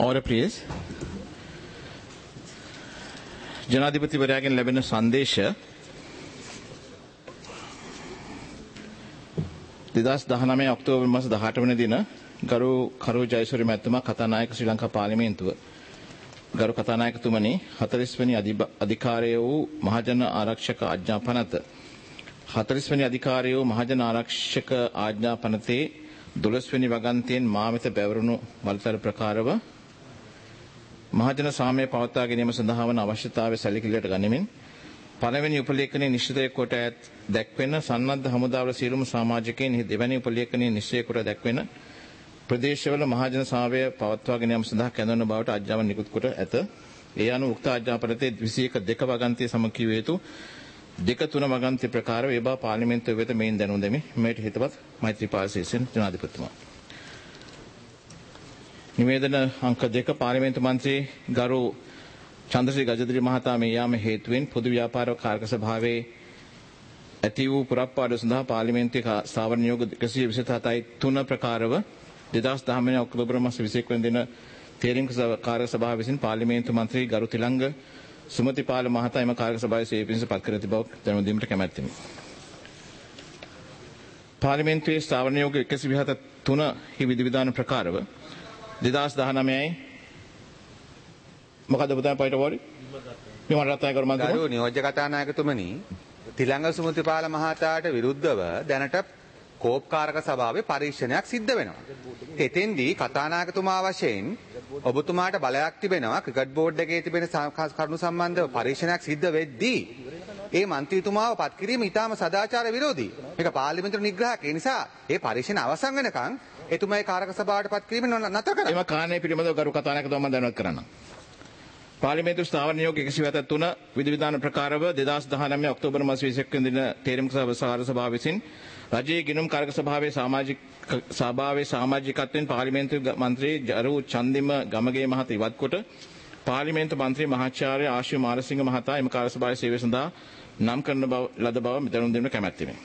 Order please. ජනාධිපතිවරයාගෙන් ලැබෙන සංදේශ 2019 October මාස 18 වන දින ගරු කරු ජයසූරිය මැතිතුමා කතානායක ශ්‍රී ලංකා පාර්ලිමේන්තුව ගරු කතානායකතුමනි 40 වෙනි අධිකාරිය වූ මහජන ආරක්ෂක ආඥා පනත 40 වෙනි අධිකාරිය වූ මහජන ආරක්ෂක ආඥා පනතේ 12 වෙනි වගන්තියෙන් මා වෙත බැවරුණු වලතර ප්‍රකාරව මහජන සාමය පවත්වා ගැනීම සඳහා වන අවශ්‍යතාවය සැලකිලියට ගනිමින් පළවෙනි උපලේඛනයේ නිශ්චිත කොට දැක්වෙන සන්නද්ධ හමුදාවල සියලුම සමාජිකයින් දෙවැනි උපලේඛනයේ නිශ්චය කොට දැක්වෙන ප්‍රදේශවල මහජන සාමය පවත්වා ගැනීම සඳහා කැඳවන බවට ආඥාව නිකුත් කොට ඇත. ඒ අනුව උක්ත ආඥාපනතේ 21 වගන්තිය සමකිව යුතු 2-3 වගන්ති ප්‍රකාරව ඒ බව පාර්ලිමේන්තුව වෙත මෙයින් දැනුම් දෙමි. මේට හිතවත් මෛත්‍රීපාල සිරිසේන ජනාධිපතිතුමා. නිවේදන අංක 2 පාර්ලිමේන්තු මන්ත්‍රී ගරු චන්ද්‍රශ්‍රී ගජදිරි මහතා මේ යාම හේතුවෙන් පොදු ව්‍යාපාර කාර්ක සභාවේ ඇති වූ පුරප්පාඩු සඳහා පාර්ලිමේන්තුවේ ස්ථාවර නියෝග 127.3 ප්‍රකාරව 2019 ඔක්තෝබර් මාස 21 වෙනි දින තේරීම් කාර්ය සභාව විසින් පාර්ලිමේන්තු මන්ත්‍රී ගරු තිලංග සුමතිපාල මහතා එම කාර්ය සභාවේ සේවය පිණිස පත් කර ඇති බව දැනුම් දීමට කැමැත්තෙමි. පාර්ලිමේන්තුවේ ස්ථාවර නියෝග 127.3 හි විධිවිධාන ප්‍රකාරව 2019යි මොකද පුතා පයිට වෝරි විමල් රත්නායක ගරු මන්ත්‍රී ගරු නියෝජ්‍ය කතානායකතුමනි තිලංග සුමතිපාල මහතාට විරුද්ධව දැනට කෝප්කාරක සභාවේ පරීක්ෂණයක් සිද්ධ වෙනවා. එතෙන්දී කතානායකතුමා වශයෙන් ඔබතුමාට බලයක් තිබෙනවා ක්‍රිකට් බෝඩ් එකේ තිබෙන කරුණු සම්බන්ධව පරීක්ෂණයක් සිද්ධ වෙද්දී ඒ මන්ත්‍රීතුමාව පත් කිරීම ඉතාම සදාචාර විරෝධී. මේක පාර්ලිමේන්තු නිග්‍රහයක්. ඒ නිසා ඒ පරීක්ෂණ අවසන් වෙනකන් එතුමායි කාරක සභාවට පත් කිරීම නතර කරන්න. එම කාරණේ පිළිබඳව ගරු කතානායකතුමා දැනුවත් කරන්න. පාර්ලිමේන්තු ස්ථාවර නියෝග 173 විධිවිධාන ප්‍රකාරව 2019 ඔක්තෝබර් මාස 21 වෙනි දින තේරීම් සභාව විසින් රජයේ ගිණුම් කාර්ක සභාවේ සමාජිකත්වයෙන් පාර්ලිමේන්තු මන්ත්‍රී ජරු චන්දිම ගමගේ මහතා ඉවත් කොට පාර්ලිමේන්තු මන්ත්‍රී මහාචාර්ය ආශු මාරසිංහ මහතා එම කාර්ය සභාවේ සේවය සඳහා නම් කරන ලද බව දැනුම් දෙන්න කැමැත්තෙමි.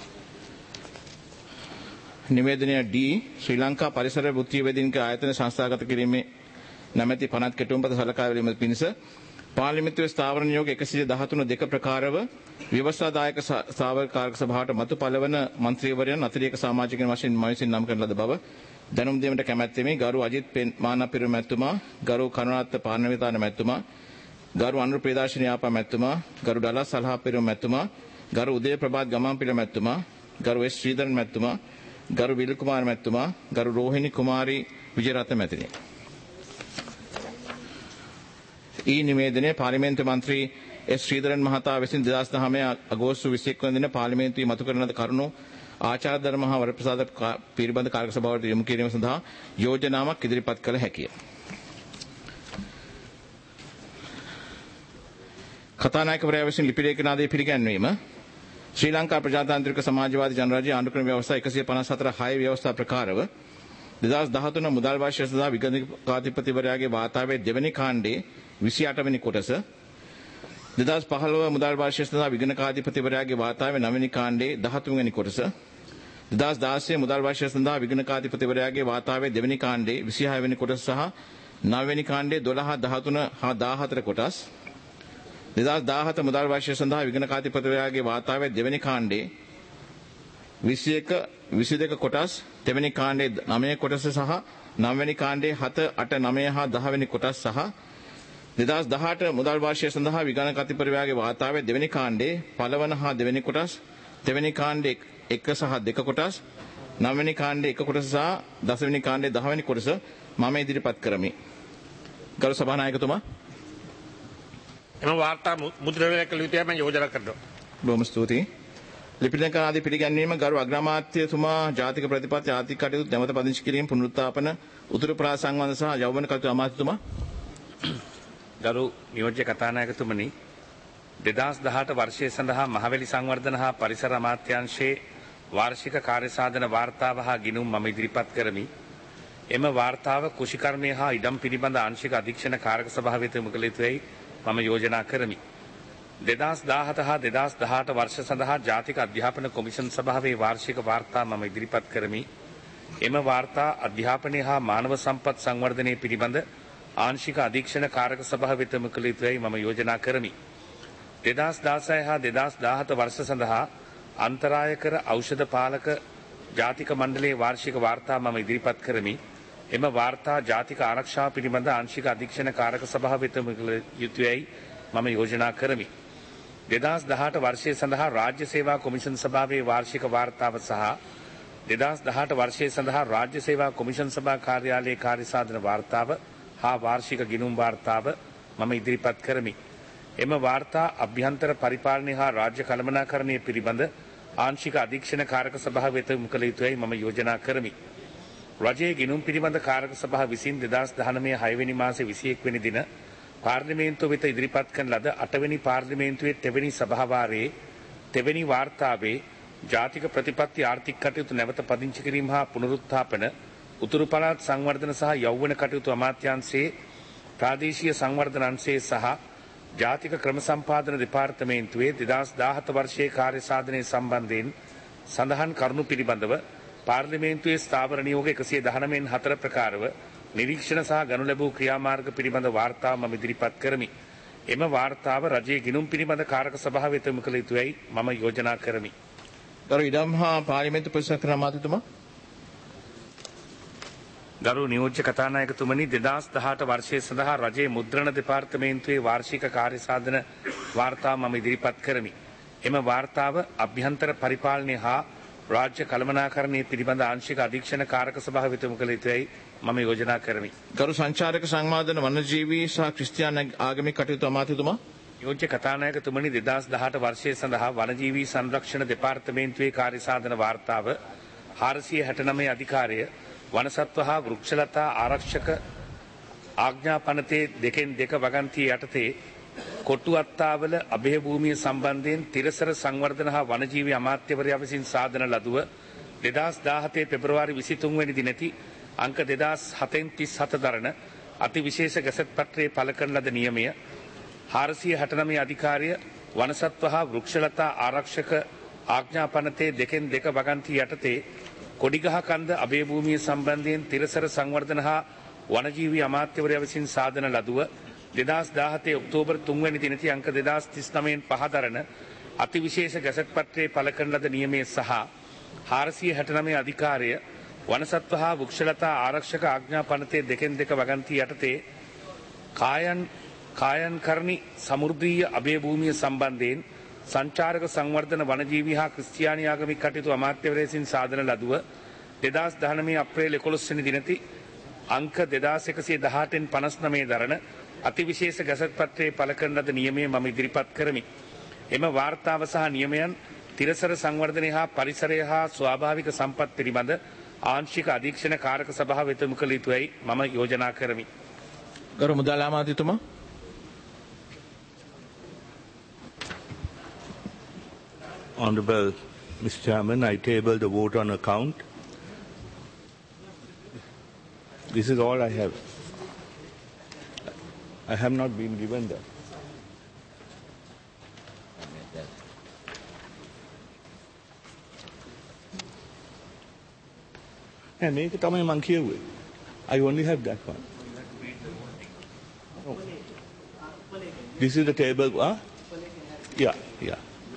නිවේදනය D ශ්‍රී ලංකා පරිසර වෘත්තීය වේදිකාවේ ආයතන සංස්ථාගත කිරීමේ නැමැති පනත් කෙටුම්පත සලකා බැලීම පිණිස පාර්ලිමේන්තුවේ ස්ථාවර නියෝග 113.2 ප්‍රකාරව ව්‍යවස්ථාදායක ස්ථාවර කාර්ක සභාවට මතු පළවන මන්ත්‍රීවරයන් අතිරේක සමාජිකයන් වශයෙන් මවිසින් නම් කරන ලද බව දැනුම් දීමට කැමැත්තෙමි. ගරු අජිත් මානපිර මැතිතුමා, ගරු කරුණාරත්න පාර්ණවිතාන මැතිතුමා, ගරු අනුර ප්‍රේදාශිනී ආපා මැතිතුමා, ගරු ඩලස් සලහපිර මැතිතුමා, ගරු උදේ ප්‍රභාත් ගමන්පිල මැතිතුමා, ගරු එස් ශ්‍රීධරන් මැතිතුමා, ගරු විල් කුමාර මැතිතුමා, ගරු රෝහිණි කුමාරි විජේරත්න මැතිණිය. ඊ නිවේදනයේ පාර්ලිමේන්තු මන්ත්‍රී එස් ශ්‍රීධරන් මහතා විසින් 2019 අගෝස්තු 21 වෙනි දින පාර්ලිමේන්තුවේ මතු කරන ලද කරුණු ආචාර්ය ධර්ම මහ වරප්‍රසාද පිළිබඳ කාර්ය සභාවට යොමු කිරීම සඳහා යෝජනාවක් ඉදිරිපත් කළ හැකිය. කතානායකවරයා විසින් ලිපි ලේඛනාදී පිළිගැන්වීම ශ්‍රී ලංකා ප්‍රජාතාන්ත්‍රික සමාජවාදී ජනරාජ්‍ය ආණ්ඩුක්‍රම ව්‍යවස්ථා 154/6 ව්‍යවස්ථා ප්‍රකාරව 2013 මුදල් වර්ෂය සඳහා විගණකාධිපතිවරයාගේ වාතාවේ දෙවැනි කාණ්ඩේ 28 වෙනි කොටස 2015 මුදල් වර්ෂය සඳහා විගණකාධිපතිවරයාගේ වාතාවේ 9 වෙනි කාණ්ඩේ 13 වෙනි කොටස 2016 මුදල් වර්ෂය සඳහා විගණකාධිපතිවරයාගේ වාතාවේ දෙවැනි කාණ්ඩේ 26 වෙනි කොටස සහ 9 වෙනි කාණ්ඩේ 12, 13 හා 14 කොටස් 2017 මුදල් වර්ෂය සඳහා විගණකාධිපතිවරයාගේ වාතාවේ දෙවැනි කාණ්ඩේ 21, 22 කොටස් දෙවැනි කාණ්ඩේ 9 කොටස සහ 9 වෙනි කාණ්ඩේ 7, 8, 9 හා 10 වෙනි කොටස් සහ 2018 මුදල් වර්ෂය සඳහා විගණකාධිපතිවරයාගේ වාතාවේ දෙවැනි කාණ්ඩේ පළවන හා දෙවැනි කොටස් දෙවැනි කාණ්ඩේ 1 සහ 2 කොටස් 9 වෙනි කාණ්ඩේ 1 කොටස සහ 10 වෙනි කාණ්ඩේ 10 වෙනි කොටස මම ඉදිරිපත් කරමි. ගරු සභානායකතුමා එම වාර්තා මුද්‍රණය කළ යුතුයි මම යෝජනා කරනවා. බොහොම ස්තුතියි. ලිපි ලේඛනාදී පිළිගැන්වීම ගරු අග්‍රාමාත්‍යතුමා ජාතික ප්‍රතිපත්ති ආර්ථික කටයුතු නැවත පදිංචි කිරීම පුනරුත්ථාපන උතුරු පළාත් සංවර්ධන සහ යෞවන කටයුතු අමාත්‍යතුමා ගරු නියෝජ්‍ය කතානායකතුමනි 2018 වර්ෂය සඳහා මහවැලි සංවර්ධන හා පරිසර අමාත්‍යාංශයේ වාර්ෂික කාර්යසාධන වාර්තාව හා ගිණුම් මම ඉදිරිපත් කරමි. එම වාර්තාව කුෂිකර්මය හා ඉඩම් පිළිබඳ ආංශික අධීක්ෂණ කාරක සභාව වෙත යොමු කළ යුතුයි මම යෝජනා කරමි. 2017 හා 2018 වර්ෂ සඳහා ජාතික අධ්‍යාපන කොමිෂන් සභාවේ වාර්ෂික වාර්තා මම ඉදිරිපත් කරමි. එම වාර්තා අධ්‍යාපනය හා මානව සම්පත් සංවර්ධනය පිළිබඳ ආංශික අධීක්ෂණ කාරක සභාව වෙතම කළ යුතුයි මම යෝජනා කරමි. 2016 හා 2017 වර්ෂ සඳහා අන්තරාය කර ඖෂධ පාලක ජාතික මණ්ඩලයේ වාර්ෂික වාර්තා මම ඉදිරිපත් කරමි. එම වාර්තා ජාතික ආරක්ෂාව පිළිබඳ ආංශික අධීක්ෂණ කාරක සභාව වෙතම කළ යුතුයි මම යෝජනා කරමි. 2018 වර්ෂය සඳහා රාජ්‍ය සේවා කොමිෂන් සභාවේ වාර්ෂික වාර්තාව සහ 2018 වර්ෂය සඳහා රාජ්‍ය සේවා කොමිෂන් සභා කාර්යාලයේ කාර්යසාධන වාර්තාව හා වාර්ෂික ගිණුම් වාර්තාව මම ඉදිරිපත් කරමි. එම වාර්තා අභ්‍යන්තර පරිපාලනය හා රාජ්‍ය කළමනාකරණය පිළිබඳ ආංශික අධීක්ෂණ කාරක සභාව වෙත යොමු කළ යුතුයි මම යෝජනා කරමි. රජයේ ගිණුම් පිළිබඳ කාරක සභාව විසින් 2019 6 වෙනි මාසයේ 21 වෙනි දින පාර්ලිමේන්තුව වෙත ඉදිරිපත් කරන ලද 8 වෙනි පාර්ලිමේන්තුවේ තෙවැනි සභාවාරයේ තෙවැනි වාර්තාවේ ජාතික ප්‍රතිපත්ති ආර්ථික කටයුතු නැවත පදිංචි කිරීම හා පුනරුත්ථාපන උතුරු පළාත් සංවර්ධන සහ යෞවන කටයුතු අමාත්‍යාංශයේ ප්‍රාදේශීය සංවර්ධන අංශයේ සහ ජාතික ක්‍රම සම්පාදන දෙපාර්තමේන්තුවේ 2017 වර්ෂයේ කාර්යසාධනයේ සම්බන්ධයෙන් සඳහන් කරුණු පිළිබඳව පාර්ලිමේන්තුවේ ස්ථාවර නියෝග 119න් 4 ප්‍රකාරව නිරීක්ෂණ සහ ගනු ලැබූ ක්‍රියාමාර්ග පිළිබඳ වාර්තාව මම ඉදිරිපත් කරමි. එම වාර්තාව රජයේ ගිණුම් පිළිබඳ කාරක සභාව වෙත යොමු කළ යුතුයි මම යෝජනා කරමි. ගරු ඉඩම් හා පාර්ලිමේන්තු ප්‍රතිශක්ති අමාත්‍යතුමා. ගරු නියෝජ්‍ය කතානායකතුමනි 2018 වර්ෂය සඳහා රජයේ මුද්‍රණ දෙපාර්තමේන්තුවේ වාර්ෂික කාර්යසාධන වාර්තාව මම ඉදිරිපත් කරමි. එම වාර්තාව අභ්‍යන්තර පරිපාලනය හා රාජ්‍ය කළමනාකරණය පිළිබඳ ආංශික අධීක්ෂණ කාරක සභාව වෙත යොමු කළ යුතුයි මම යෝජනා කරමි. ගරු සංචාරක සංවාදන වනජීවී සහ ක්‍රිස්තියානි ආගමික කටයුතු අමාත්‍යතුමා. නියෝජ්‍ය කතානායකතුමනි 2018 වර්ෂය සඳහා වනජීවී සංරක්ෂණ දෙපාර්තමේන්තුවේ කාර්යසාධන වාර්තාව 469 අධිකාරය වනසත්ව හා වෘක්ෂලතා ආරක්ෂක ආඥා පනතේ 2 වගන්තිය යටතේ කොට්ටු අත්තාවල අභය භූමිය සම්බන්ධයෙන් තිරසර සංවර්ධන හා වනජීවී අමාත්‍යවරයා විසින් සාදන ලදුව 2017 පෙබරවාරි 23 වෙනි දිනති අංක 2737 දරන අතිවිශේෂ ගැසට් පත්‍රයේ පළ කරන ලද නියමය 469 අධිකාරිය වනසත්ව හා වෘක්ෂලතා ආරක්ෂක ආඥා පනතේ 2 වගන්තිය යටතේ කොඩිගහ කන්ද අභය භූමිය සම්බන්ධයෙන් තිරසර සංවර්ධන හා වනජීවී අමාත්‍යවරයා විසින් සාදන ලදුව 2017 ඔක්තෝබර් 3 වෙනි දිනති අංක 2039න් 5 දරන අතිවිශේෂ ගැසට් පත්‍රයේ පළ කරන ලද නියමයේ සහ 469 අධිකාරිය වනසත්ව හා වෘක්ෂලතා ආරක්ෂක ආඥා පනතේ 2 වගන්තිය යටතේ කායන්කරණි සමෘද්ධීය අභය භූමිය සම්බන්ධයෙන් සංචාරක සංවර්ධන වනජීවී හා ක්‍රිස්තියානි ආගමික කටයුතු අමාත්‍යවරයා විසින් සාදන ලදුව 2019 අප්‍රේල් 11 වෙනි දිනති අංක 2118න් 59 දරන අතිවිශේෂ ගැසට් පත්‍රයේ පළ කරන ලද නියමය මම ඉදිරිපත් කරමි. එම වාර්තාව සහ නියමයන් තිරසර සංවර්ධනය හා පරිසරය හා ස්වාභාවික සම්පත් පිළිබඳ ආංශික අධීක්ෂණ කාරක සභාව වෙත යොමු කළ යුතුයි මම යෝජනා කරමි. ගරු මුදල් අමාත්‍යතුමා. Honorable Mr. Chairman, I table the vote on account. This is all I have. I have not been given that. And make it my monkey away. I only have that one. Oh. This is the table. Huh? Yeah.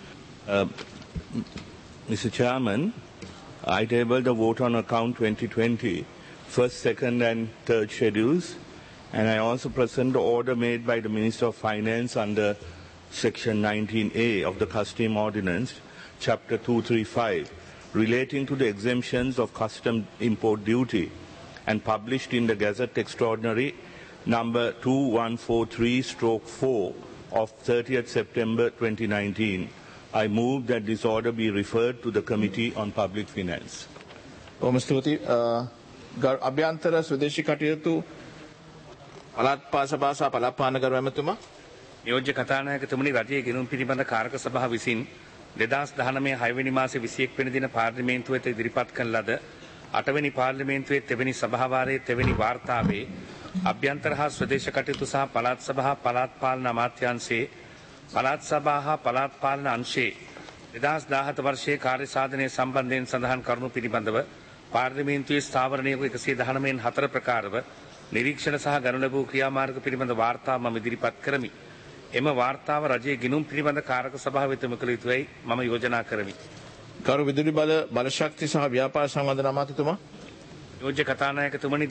Mr. Chairman, I table the vote on account 2020, first, second and third schedules, and I also present the order made by the Minister of Finance under Section 19A of the Custom Ordinance, Chapter 235, relating to the exemptions of custom import duty, and published in the Gazette Extraordinary number 2143/4 of 30th September 2019. I move that this order be referred to the Committee on Public Finance. ස්තුතියි. අභ්‍යන්තර ස්වදේශී කටයුතු පළාත් පාසභා සහ පළාත් පාලනකරු ඇමතුමා. නියෝජ්‍ය කතානායකතුමනි රජයේ ගිණුම් පිළිබඳ කාරක සභාව විසින් 2019 6 වෙනි මාසයේ 21 වෙනි දින පාර්ලිමේන්තුව වෙත ඉදිරිපත් කරන ලද 8 වෙනි පාර්ලිමේන්තුවේ තෙවැනි සභාවාරයේ තෙවැනි වාර්තාවේ අභ්‍යන්තර හා ස්වදේශ කටයුතු සහ පළාත් සභා පළාත් පාලන අමාත්‍යාංශයේ පළාත් සභා හා පළාත් පාලන අංශයේ 2017 වර්ෂයේ කාර්යසාධනයේ සම්බන්ධයෙන් සඳහන් කරුණු පිළිබඳව පාර්ලිමේන්තුවේ ස්ථාවර නියෝග 119න් 4 ප්‍රකාරව නිරීක්ෂණ සහ ගනු ලැබූ ක්‍රියාමාර්ග පිළිබඳ වාර්තා මම ඉදිරිපත් කරමි. එම වාර්තාව රජයේ ගිණුම් පිළිබඳ කාරක සභාව වෙත යොමු කළ යුතුයි මම යෝජනා කරමි. ගරු විදුලි බලශක්ති සහ ව්‍යාපාර සංවර්ධන අමාත්‍යතුමා. යෝජ්‍ය කතානායකතුමනි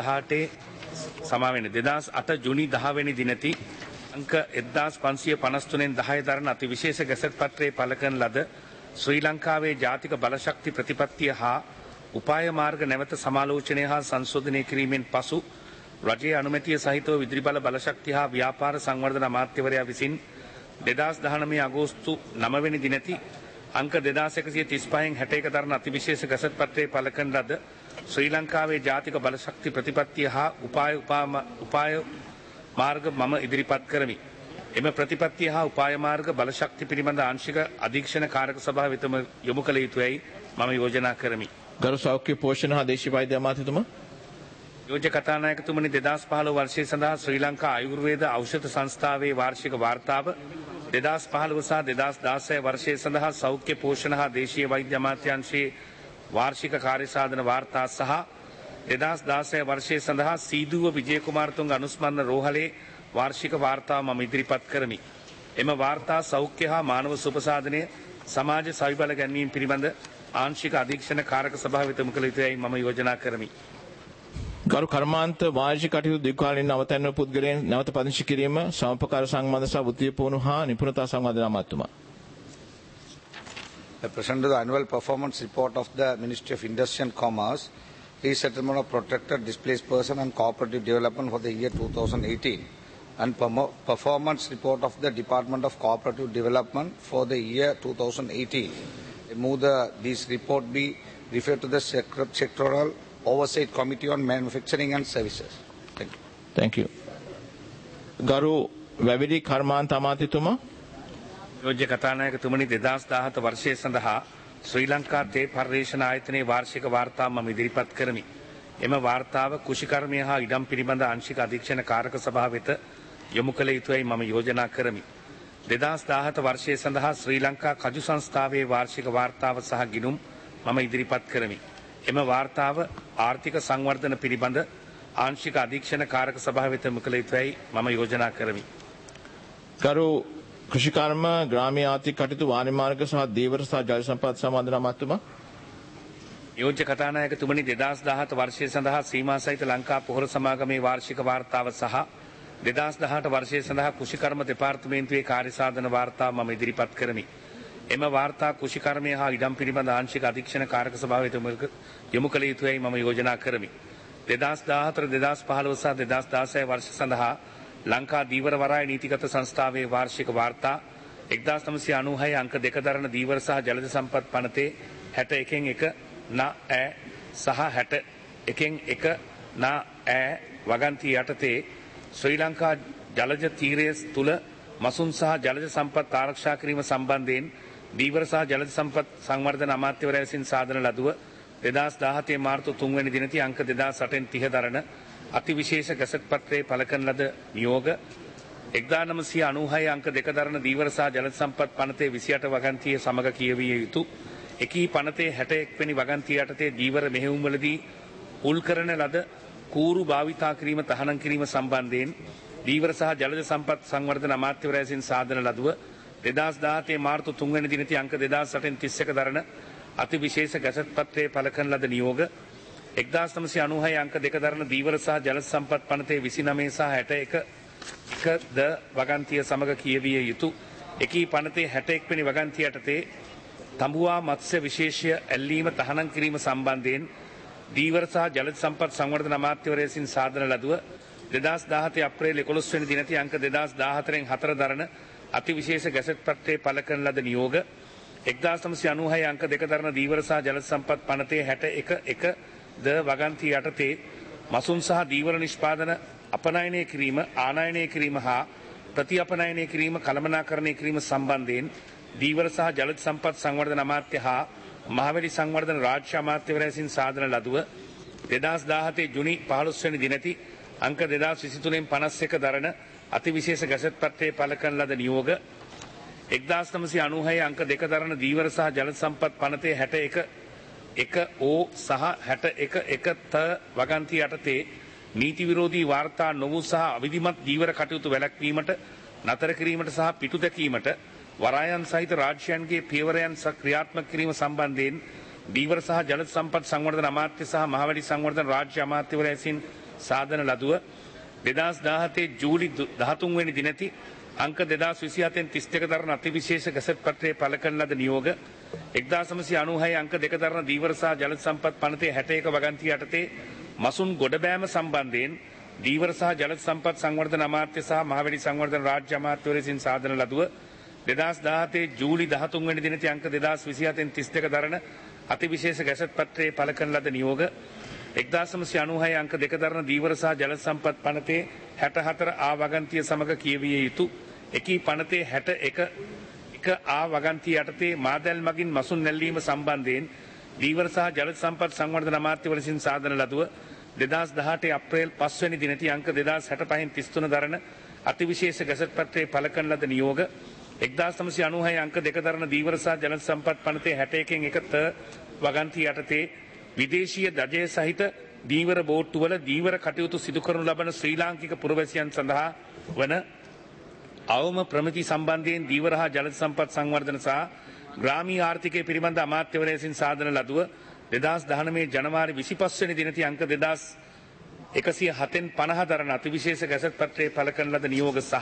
2008 ජුනි 10 වෙනි දිනති අංක 1553න් 10 දරන අතිවිශේෂ ගැසට් පත්‍රයේ පළ කරන ලද ශ්‍රී ලංකාවේ ජාතික බලශක්ති ප්‍රතිපත්තිය හා උපාය මාර්ග නැවත සමාලෝචනය හා සංශෝධනය කිරීමෙන් පසු රජයේ අනුමැතිය සහිතව විදුලි බලශක්ති හා ව්‍යාපාර සංවර්ධන අමාත්‍යවරයා විසින් 2019 අගෝස්තු 9 වෙනි දිනති අංක 2135න් 61 දරන අතිවිශේෂ ගැසට් පත්‍රයේ පළ කරන ලද ශ්‍රී ලංකාවේ ජාතික බලශක්ති ප්‍රතිපත්තිය හා උපාය මාර්ග මම ඉදිරිපත් කරමි. එම ප්‍රතිපත්තිය හා උපාය මාර්ග බලශක්ති පිළිබඳ ආංශික අධීක්ෂණ කාරක සභාව වෙතම යොමු කළ යුතුයි මම යෝජනා කරමි. ගරු සෞඛ්‍ය පෝෂණ හා දේශීය වෛද්‍ය අමාත්‍යතුමා. යෝජ්‍ය කතානායකතුමනි 2015 වර්ෂය සඳහා ශ්‍රී ලංකා ආයුර්වේද ඖෂධ සංස්ථාවේ වාර්ෂික වාර්තාව 2015 සහ 2016 වර්ෂය සඳහා සෞඛ්‍ය පෝෂණ හා දේශීය වෛද්‍ය අමාත්‍යාංශයේ වාර්ෂික කාර්යසාධන වාර්තා සහ 2016 වර්ෂය සඳහා සීදුව විජේකුමාරතුංග අනුස්මරණ රෝහලේ වාර්ෂික වාර්තාව මම ඉදිරිපත් කරමි. එම වාර්තා සෞඛ්‍ය හා මානව සුපසාධනය සමාජ සවිබල ගැන්වීම පිළිබඳ ආංශික අධීක්ෂණ කාරක සභාව වෙත යොමු කළ යුතුයි මම යෝජනා කරමි. ගරු කර්මාන්ත වාර්ෂික කටයුතු දීර්ඝකාලීන නවතැන්ව පුද්ගලයන් නැවත පදිංචි කිරීම සමපකාර සංවර්ධන සහ වෘත්තීය පුහුණු හා නිපුණතා සංවර්ධන අමාත්‍යතුමා. I present the annual performance report of the Ministry of Industry and Commerce, resettlement of protected displaced person and cooperative development for the year 2018 and performance report of the Department of Cooperative Development for the year 2018. I move this report be referred to the Sectoral Oversight Committee on Manufacturing and Services. Thank you. Thank you. ගරු වැවිලි කර්මාන්ත අමාත්‍යතුමා. යෝජ්‍ය කතානායකතුමනි 2017 වර්ෂය සඳහා ශ්‍රී ලංකා තේ පර්යේෂණ ආයතනයේ වාර්ෂික වාර්තාව මම ඉදිරිපත් කරමි. එම වාර්තාව කුෂිකර්මය හා ඉඩම් පිළිබඳ ආංශික අධීක්ෂණ කාරක සභාව වෙත යොමු කළ යුතුයි මම යෝජනා කරමි. 2017 වර්ෂය සඳහා ශ්‍රී ලංකා කජු සංස්ථාවේ වාර්ෂික වාර්තාව සහ ගිණුම් මම ඉදිරිපත් කරමි. එම වාර්තාව ආර්ථික සංවර්ධන පිළිබඳ ආංශික අධීක්ෂණ කාරක සභාව වෙත යොමු කළ යුතුයි මම යෝජනා කරමි. ගරු කෘෂිකර්ම ග්‍රාමීය ආර්ථික කටයුතු වාණිජ මාර්ග සහ දීවර සහ ජල සම්පත් සම්බන්ධන අමාත්‍යතුමා. යෝජ්‍ය කතානායකතුමනි 2017 වර්ෂය සඳහා සීමා සහිත ලංකා පොහොර සමාගමේ වාර්ෂික වාර්තාව සහ 2018 වර්ෂය සඳහා කෘෂිකර්ම දෙපාර්තමේන්තුවේ කාර්යසාධන වාර්තාව මම ඉදිරිපත් කරමි. එම වාර්තා කෘෂිකර්මය හා ඉඩම් පිළිබඳ ආංශික අධීක්ෂණ කාරක සභාව වෙත යොමු කළ යුතුයි මම යෝජනා කරමි. 2014 2015 සහ 2016 වර්ෂ සඳහා ලංකා දීවර වරාය නීතිගත සංස්ථාවේ වාර්ෂික වාර්තා 1996 අංක 2 දරන දීවර සහ ජලජ සම්පත් පනතේ 61 නා ඈ සහ 61 නා ඈ වගන්ති යටතේ ශ්‍රී ලංකා ජලජ තීරය තුළ මසුන් සහ ජලජ සම්පත් ආරක්ෂා කිරීම සම්බන්ධයෙන් දීවර සහ ජලජ සම්පත් සංවර්ධන අමාත්‍යවරයා විසින් සාදන ලදුව 2017 මාර්තු 3 වෙනි දිනදී අංක 2830 දරන අතිවිශේෂ ගැසට් පත්‍රයේ පළ කරන ලද නියෝග 1996 අංක 2 දරන දීවර සහ ජල සම්පත් පනතේ 28 වගන්තිය සමග කියවිය යුතු එකී පනතේ 61 වෙනි වගන්තිය යටතේ දීවර මෙහෙයුම්වලදී උල් කරන ලද කූරු භාවිතා කිරීම තහනම් කිරීම සම්බන්ධයෙන් දීවර සහ ජලජ සම්පත් සංවර්ධන අමාත්‍යවරයා විසින් සාදන ලදුව 2017 මාර්තු 3 වෙනි දිනදී අංක 2831 දරන අතිවිශේෂ ගැසට් පත්‍රයේ පළ කරන ලද නියෝග 1996 අංක 2 දරන දීවර සහ ජල සම්පත් පනතේ 29 සහ 61 ද වගන්තිය සමග කියවිය යුතු එකී පනතේ 61 වෙනි වගන්තිය යටතේ තඹුවා මත්ස්‍ය විශේෂය ඇල්ලීම තහනම් කිරීම සම්බන්ධයෙන් දීවර සහ ජල සම්පත් සංවර්ධන අමාත්‍යවරයා විසින් සාදන ලදුව 2017 අප්‍රේල් 11 වෙනි දිනදී අංක 2014න් 4 දරන අතිවිශේෂ ගැසට් පත්‍රයේ පළ කරන ලද නියෝග 1996 අංක 2 දරන දීවර සහ ජල සම්පත් පනතේ 61 ද වගන්තිය යටතේ මසුන් සහ දීවර නිෂ්පාදන අපනයනය කිරීම ආනයනය කිරීම හා ප්‍රති අපනයනය කිරීම කළමනාකරණය කිරීම සම්බන්ධයෙන් දීවර සහ ජල සම්පත් සංවර්ධන අමාත්‍ය හා මහවැලි සංවර්ධන රාජ්‍ය අමාත්‍යවරයා විසින් සාදන ලදුව 2017 ජුනි 15 වෙනි දිනදී අංක 2023න් 51 දරන අතිවිශේෂ ගැසට් පත්‍රයේ පළ කරන ලද නියෝග 1996 අංක 2 දරන දීවර සහ ජල සම්පත් පනතේ 61 1 ඕ සහ 61 1 ත වගන්තිය යටතේ නීති විරෝධී වාර්තා නොවූ සහ අවිධිමත් දීවර කටයුතු වැළැක්වීමට නතර කිරීමට සහ පිටු දැකීමට වරායන් සහිත රාජ්‍යයන්ගේ පියවරයන් ක්‍රියාත්මක කිරීම සම්බන්ධයෙන් දීවර සහ ජල සම්පත් සංවර්ධන අමාත්‍ය සහ මහවැලි සංවර්ධන රාජ්‍ය අමාත්‍යවරයා විසින් සාදන ලදුව 2017 ජූලි 13 වෙනි දිනති අංක 2027න් 32 දරන අතිවිශේෂ ගැසට් පත්‍රයේ පළ කරන ලද නියෝග 1996 අංක 2 දරන දීවර සහ ජල සම්පත් පනතේ 61 වගන්තිය යටතේ මසුන් ගොඩබෑම සම්බන්ධයෙන් දීවර සහ ජල සම්පත් සංවර්ධන අමාත්‍ය සහ මහවැලි සංවර්ධන රාජ්‍ය අමාත්‍යවරයා විසින් සාදන ලදුව 2017 ජූලි 13 වෙනි දිනති අංක 2027න් 32 දරන අතිවිශේෂ ගැසට් පත්‍රයේ පළ කරන ලද නියෝග 1996 අංක 2 දරන දීවර සහ ජල සම්පත් පනතේ 64 ආ වගන්තිය සමග කියවිය යුතු එකී පනතේ 61 ආ වගන්තිය යටතේ මාදැල් මගින් මසුන් නැල්ලීම සම්බන්ධයෙන් දීවර සහ ජල සම්පත් සංවර්ධන අමාත්‍යවරයා විසින් සාදන ලදුව 2018 අප්‍රේල් 5 වෙනි දිනති අංක 2065න් 33 දරන අතිවිශේෂ ගැසට් පත්‍රයේ පළ කරන ලද නියෝග 1996 අංක 2 දරන දීවර සහ ජල සම්පත් පනතේ 61න් 1 ත වගන්තිය යටතේ විදේශීය දජය සහිත දීවර බෝට්ටුවල දීවර කටයුතු සිදු කරනු ලබන ශ්‍රී ලාංකික පුරවැසියන් සඳහා වන අවම ප්‍රමිති සම්බන්ධයෙන් දීවර හා ජල සම්පත් සංවර්ධන සහ ග්‍රාමීය ආර්ථිකය පිළිබඳ අමාත්‍යවරයා විසින් සාදන ලදුව 2019 ජනවාරි 25 වෙනි දිනති අංක 2107න් 50 දරන අතිවිශේෂ ගැසට් පත්‍රයේ පළ කරන ලද නියෝග සහ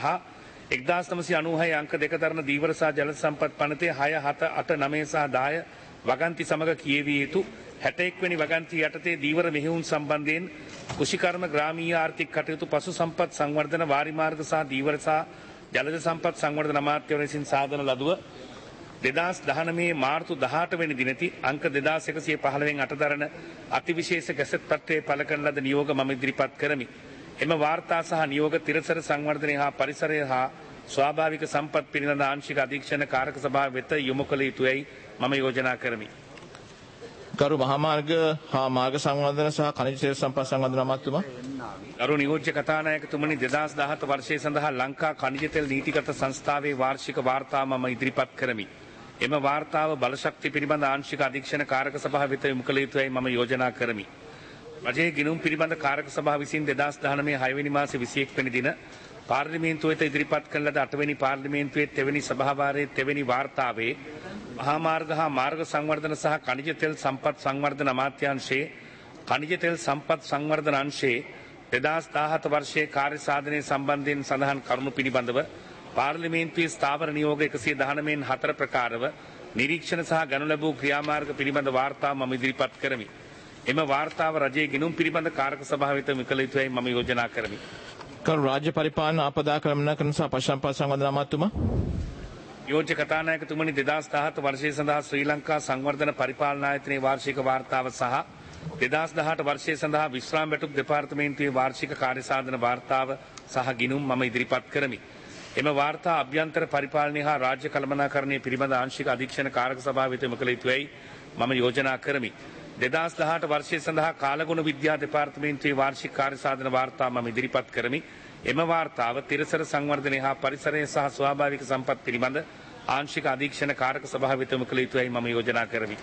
1996 අංක 2 දරන දීවර සහ ජල සම්පත් පනතේ 6, 7, 8, 9 සහ 10 වගන්ති සමග කියවිය යුතු 61 වෙනි වගන්තිය යටතේ දීවර මෙහෙයුම් සම්බන්ධයෙන් කුෂිකර්ම ග්‍රාමීය ආර්ථික කටයුතු පසු සම්පත් සංවර්ධන වාරිමාර්ග සහ දීවර සහ ජලජ සම්පත් සංවර්ධන අමාත්‍යවරයා විසින් සාදන ලදුව 2019 මාර්තු 18 වෙනි දිනති අංක 2115න් 8 දරන අතිවිශේෂ ගැසට් පත්‍රයේ පළ කරන ලද නියෝග මම ඉදිරිපත් කරමි. එම වාර්තා සහ නියෝග තිරසර සංවර්ධනය හා පරිසරය හා ස්වාභාවික සම්පත් පිළිබඳ ආංශික අධීක්ෂණ කාරක සභාව වෙත යොමු කළ යුතුයයි මම යෝජනා කරමි. ගරු මහාමාර්ග හා මාර්ග සංවර්ධන සහ khනිජ තෙල් සම්පත් සංවර්ධන අමාත්‍යතුමා. ගරු නියෝජ්‍ය කතානායකතුමනි 2017 වර්ෂය සඳහා ලංකා khනිජ තෙල් නීතිගත සංස්ථාවේ වාර්ෂික වාර්තාව මම ඉදිරිපත් කරමි. එම වාර්තාව බලශක්ති පිළිබඳ ආංශික අධීක්ෂණ කාරක සභාව වෙත යොමු කළ යුතුයයි මම යෝජනා කරමි. රජයේ ගිණුම් පිළිබඳ කාරක සභාව විසින් 2019 6 වෙනි මාසේ 21 වෙනි දින පාර්ලිමේන්තුව වෙත ඉදිරිපත් කළ ලද 8 වෙනි පාර්ලිමේන්තුවේ තෙවැනි සභාවාරයේ තෙවැනි වාර්තාවේ මහා මාර්ග හා මාර්ග සංවර්ධන සහ khනිජ තෙල් සම්පත් සංවර්ධන අමාත්‍යාංශයේ khනිජ තෙල් සම්පත් සංවර්ධන අංශයේ 2017 වර්ෂයේ කාර්ය සාධනය සම්බන්ධයෙන් සඳහන් කරුණු පිළිබඳව පාර්ලිමේන්තුවේ ස්ථාවර නියෝග 119න් 4 ප්‍රකාරව නිරීක්ෂණ සහ ගනු ලැබූ ක්‍රියාමාර්ග පිළිබඳ වාර්තාව මම ඉදිරිපත් කරමි. එම වාර්තාව රජයේ ගිණුම් පිළිබඳ කාරක සභාව වෙත යොමු කළ යුතුයි මම යෝජනා කරමි. කරු රාජ්‍ය පරිපාලන ආපදා කළමනාකරණ සහ පශු සම්පත් සංවර්ධන අමාත්‍යතුමා. යෝජ්‍ය කතානායකතුමනි 2017 වර්ෂය සඳහා ශ්‍රී ලංකා සංවර්ධන පරිපාලන ආයතනයේ වාර්ෂික වාර්තාව සහ 2018 වර්ෂය සඳහා විශ්‍රාම වැටුප් දෙපාර්තමේන්තුවේ වාර්ෂික කාර්යසාධන වාර්තාව සහ ගිණුම් මම ඉදිරිපත් කරමි. එම වාර්තා අභ්‍යන්තර පරිපාලනය හා රාජ්‍ය කළමනාකරණය පිළිබඳ ආංශික අධීක්ෂණ කාරක සභාව වෙත යොමු කළ යුතුයි මම යෝජනා කරමි. 2018 වර්ෂය සඳහා කාලගුණ විද්‍යා දෙපාර්තමේන්තුවේ වාර්ෂික කාර්යසාධන වාර්තාව මම ඉදිරිපත් කරමි. එම වාර්තාව තිරසර සංවර්ධනය හා පරිසරය සහ ස්වාභාවික සම්පත් පිළිබඳ ආංශික අධීක්ෂණ කාරක සභාව වෙත යොමු කළ යුතුයි මම යෝජනා කරමි.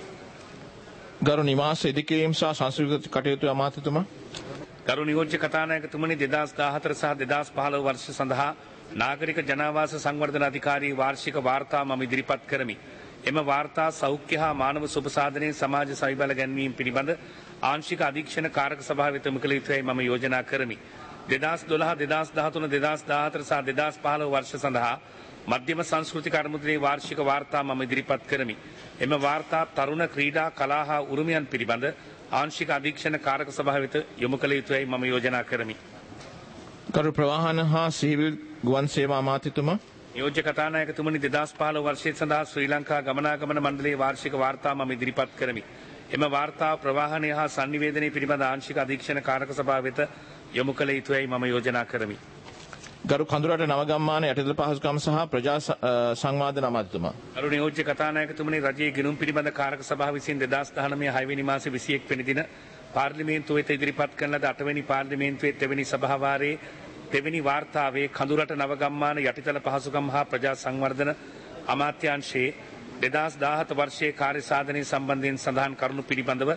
ගරු නිවාස ඉදිකිරීම සහ සංස්කෘතික කටයුතු අමාත්‍යතුමා. ගරු නියෝජ්‍ය කතානායකතුමනි 2014 සහ 2015 වර්ෂ සඳහා නාගරික ජනාවාස සංවර්ධන අධිකාරී වාර්ෂික වාර්තා මම ඉදිරිපත් කරමි. එම වාර්තා සෞඛ්‍ය හා මානව සුබ සාධනයේ සමාජ සවිබල ගැන්වීම පිළිබඳ ආංශික අධීක්ෂණ කාරක සභාව වෙත යොමු කළ යුතුයි මම යෝජනා කරමි. 2012 2013 2014 සහ 2015 වර්ෂ සඳහා මධ්‍යම සංස්කෘතික අරමුදලේ වාර්ෂික වාර්තා මම ඉදිරිපත් කරමි. එම වාර්තා තරුණ ක්‍රීඩා කලා හා උරුමයන් පිළිබඳ ආංශික අධීක්ෂණ කාරක සභාව වෙත යොමු කළ යුතුයි මම යෝජනා කරමි. කරු ප්‍රවාහන හා සිහිවිල් ගුවන් සේවා අමාත්‍යතුමා. නියෝජ්‍ය කතානායකතුමනි 2015 වර්ෂය සඳහා ශ්‍රී ලංකා ගමනාගමන මණ්ඩලයේ වාර්ෂික වාර්තා මම ඉදිරිපත් කරමි. එම වාර්තාව ප්‍රවාහනය හා sannivedanaya පිළිබඳ ආංශික අධීක්ෂණ කාරක සභාව වෙත යොමු කළ යුතුයි මම යෝජනා කරමි. ගරු කඳුරට නවගම්මාන යටිදල පහසුකම් සහ ප්‍රජා සංවාදන අමාත්‍යතුමා. ගරු නියෝජ්‍ය කතානායකතුමනි රජයේ ගිණුම් පිළිබඳ කාරක සභාව විසින් 2019 6 වෙනි මාසේ 21 වෙනි දින පාර්ලිමේන්තුව වෙත ඉදිරිපත් කරන ලද 8 වෙනි පාර්ලිමේන්තුවේ තෙවැනි සභාවාරයේ තෙවැනි වාර්තාවේ කඳුරට නවගම්මාන යටිතල පහසුකම් හා ප්‍රජා සංවර්ධන අමාත්‍යාංශයේ 2017 වර්ෂයේ කාර්ය සාධනය සම්බන්ධයෙන් සඳහන් කරුණු පිළිබඳව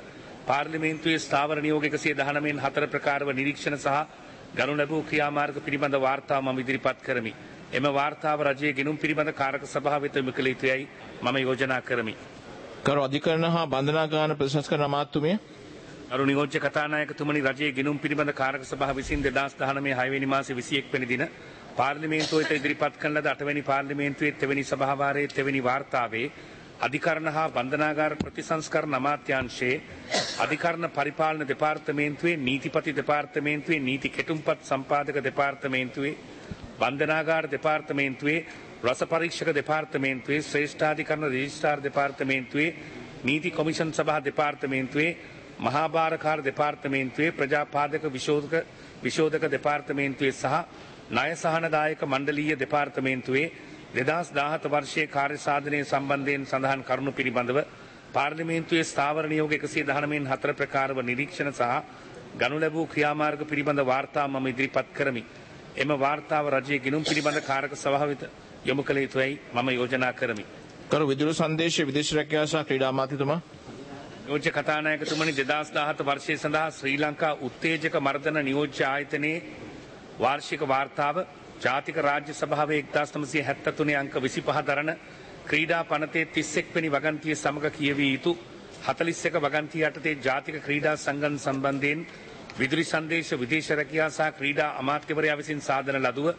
පාර්ලිමේන්තුවේ ස්ථාවර නියෝග 119න් 4 ප්‍රකාරව නිරීක්ෂණ සහ ගනු ලැබූ ක්‍රියාමාර්ග පිළිබඳ වාර්තාව මම ඉදිරිපත් කරමි. එම වාර්තාව රජයේ ගෙනුම් පිළිබඳ කාරක සභාව වෙත යොමු කළ යුතුයයි මම යෝජනා කරමි. කරු අධිකරණ හා බන්ධනාගාර ප්‍රතිසංස්කරණ අමාත්‍යතුමිය. අරු නියෝජ්‍ය කතානායකතුමනි, රජයේ ගෙනුම් පිළිබඳ කාරක සභාව විසින් 2019 6 වෙනි මාසේ 21 වෙනි දින පාර්ලිමේන්තුව වෙත ඉදිරිපත් කරන ලද 8 වෙනි පාර්ලිමේන්තුවේ 7 වෙනි සභාවාරයේ 7 වෙනි වාර්තාවේ අධිකරණ හා බන්ධනාගාර ප්‍රතිසංස්කරණ අමාත්‍යාංශයේ අධිකරණ පරිපාලන දෙපාර්තමේන්තුවේ නීතිපති දෙපාර්තමේන්තුවේ නීති කෙටුම්පත් සම්පාදක දෙපාර්තමේන්තුවේ බන්ධනාගාර දෙපාර්තමේන්තුවේ රස පරීක්ෂක දෙපාර්තමේන්තුවේ ශ්‍රේෂ්ඨාධිකරණ රෙජිස්ට්‍රාර් දෙපාර්තමේන්තුවේ නීති කොමිෂන් සභා දෙපාර්තමේන්තුවේ මහා භාරකාර දෙපාර්තමේන්තුවේ ප්‍රජාපාදක විශෝධක දෙපාර්තමේන්තුවේ සහ ණය සහනදායක මණ්ඩලීය දෙපාර්තමේන්තුවේ 2017 වර්ෂයේ කාර්ය සාධනය සම්බන්ධයෙන් සඳහන් කරුණු පිළිබඳව පාර්ලිමේන්තුවේ ස්ථාවර නියෝග 119න් 4 ප්‍රකාරව නිරීක්ෂණ සහ ගනු ලැබූ ක්‍රියාමාර්ග පිළිබඳ වාර්තාව මම ඉදිරිපත් කරමි. එම වාර්තාව රජයේ ගිණුම් පිළිබඳ කාරක සභාව වෙත යොමු කළ යුතුයි මම යෝජනා කරමි. කරු විදුලි සංදේශ විදේශ රැකියාව සහ ක්‍රීඩා අමාත්‍යතුමා. නියෝජ්‍ය කතානායකතුමනි, 2017 වර්ෂය සඳහා ශ්‍රී ලංකා උත්තේජක මර්දන නියෝජ්‍ය ආයතනයේ වාර්ෂික වාර්තාව ජාතික රාජ්‍ය සභාවේ 1973 අංක 25 දරන ක්‍රීඩා පනතේ 31 වෙනි වගන්තිය සමග කියවිය යුතු 41 වගන්තිය යටතේ ජාතික ක්‍රීඩා සංගම් සම්බන්ධයෙන් විදුලි සංදේශ විදේශ රැකියාව සහ ක්‍රීඩා අමාත්‍යවරයා විසින් සාදන ලදුව